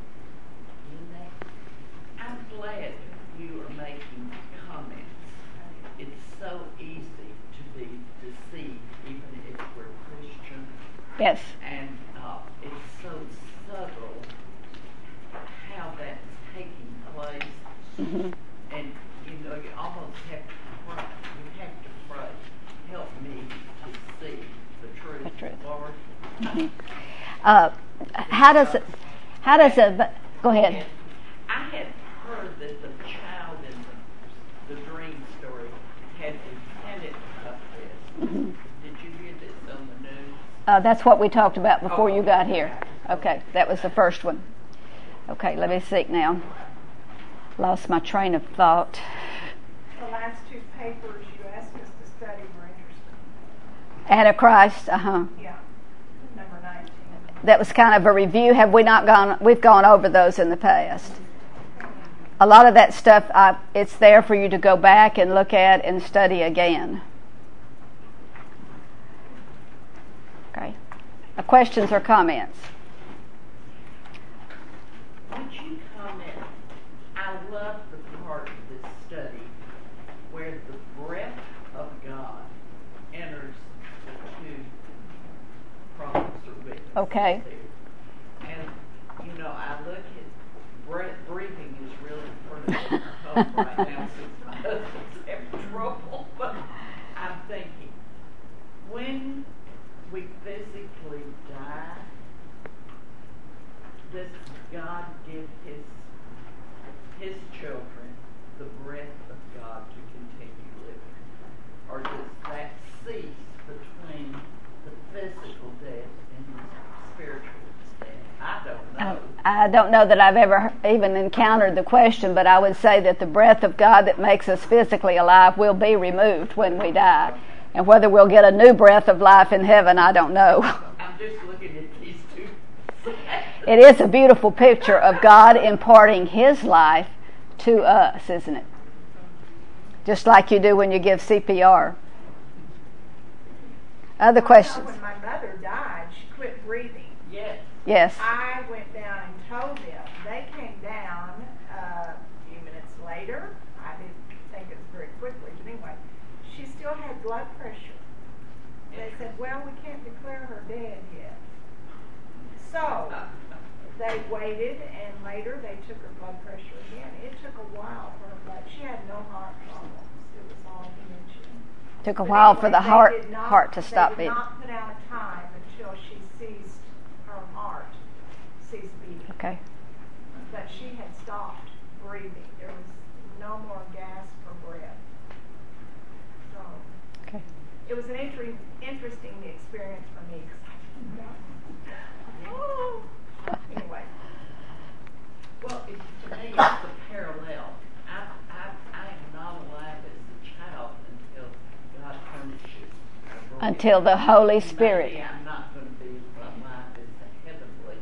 I'm glad you are making comments. It's so easy to be deceived, even if we're Christians. Yes. And uh, it's so subtle how that's taking place. Mm-hmm. And, you know, you almost have to pray. You have to pray. Help me to see the truth, The truth. Lord. Mm-hmm. Uh, how does it, how does it, go ahead. I had heard that the child in the, the dream story had intended of this. Mm-hmm. Did you hear this on the news? Uh, that's what we talked about before Oh, you got okay. here. Okay, that was the first one. Okay, let me see now. Lost my train of thought. The last two papers you asked us to study were interesting. Antichrist, uh-huh. Yeah, number nineteen. That was kind of a review. Have we not gone, we've gone over those in the past. A lot of that stuff, I, it's there for you to go back and look at and study again. Okay. Uh, questions or comments? Would you comment? I love the part of this study where the breath of God enters the two prophets or witnesses. Okay. There. And, you know, I look at breath, breathing is really important in our home right now since my husband's having trouble. But I'm thinking, when we physically die, does God give his his children the breath of God to continue living? Or does that cease between the physical death and the spiritual death? I don't know. I don't know that I've ever even encountered the question, but I would say that the breath of God that makes us physically alive will be removed when we die. And whether we'll get a new breath of life in heaven, I don't know. I'm just looking at these two. It is a beautiful picture of God imparting his life to us, isn't it? Just like you do when you give C P R. Other questions? When my mother died, she quit breathing. Yes. Yes. I went down and told them. They came down uh, a few minutes later. I didn't think it was very quickly, but anyway, she still had blood pressure. They said, well, we can't declare her dead yet. So they waited, and later they took her blood pressure again. It took a while for her blood. She had no heart problems. It was all dementia. Took a But while anyway, for the they heart did not- heart to stop They did beating. not put out a time until she ceased, her heart ceased beating. Okay. But she had stopped breathing. There was no more gasp or breath. So Okay. it was an inter- interesting experience for me because I didn't know. Oh. Anyway, Well, it, to me, it's a parallel. I, I, I am not alive as a child until God furnishes. a royal- Until the Holy Spirit. Maybe I'm not going to be alive as a heavenly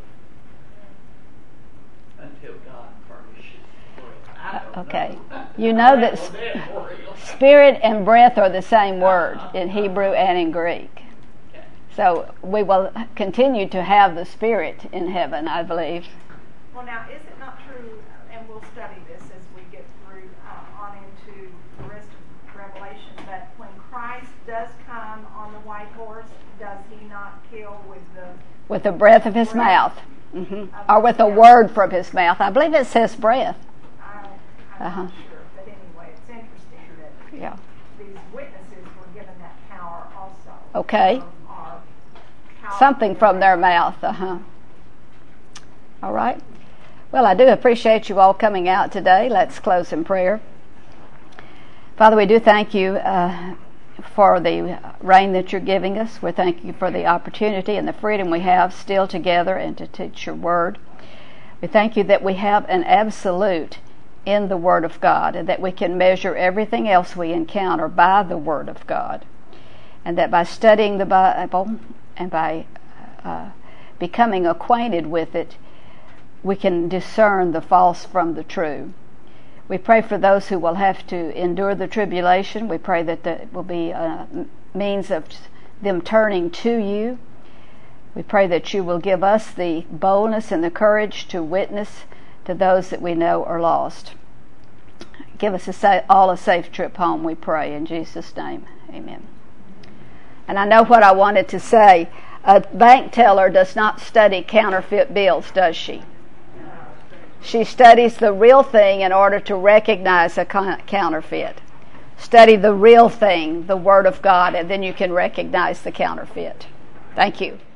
until God furnishes the world. I don't Okay. know. You know that Well, that world. spirit and breath are the same word in Hebrew and in Greek. Okay. So we will continue to have the Spirit in heaven, I believe. well now, is it not true, and we'll study this as we get through uh, on into the rest of Revelation, but when Christ does come on the white horse, does he not kill with the With the breath of his mouth. hmm Or with a word from his mouth. I believe it says breath. I, I'm Uh-huh. not sure, but anyway, it's interesting that Yeah. these witnesses were given that power also. Okay. Um, are powerful Something from their in mouth. Uh-huh. All right. Well, I do appreciate you all coming out today. Let's close in prayer. Father, we do thank you uh, for the rain that you're giving us. We thank you for the opportunity and the freedom we have still together and to teach your word. We thank you that we have an absolute in the Word of God, and that we can measure everything else we encounter by the Word of God, and that by studying the Bible and by uh, becoming acquainted with it, we can discern the false from the true. We pray for those who will have to endure the tribulation. We pray that that will be a means of them turning to you. We pray that you will give us the boldness and the courage to witness to those that we know are lost. Give us a sa- all a safe trip home, we pray, in Jesus' name. Amen. And I know what I wanted to say. A bank teller does not study counterfeit bills, does she? She studies the real thing in order to recognize a con- counterfeit. Study the real thing, the Word of God, and then you can recognize the counterfeit. Thank you.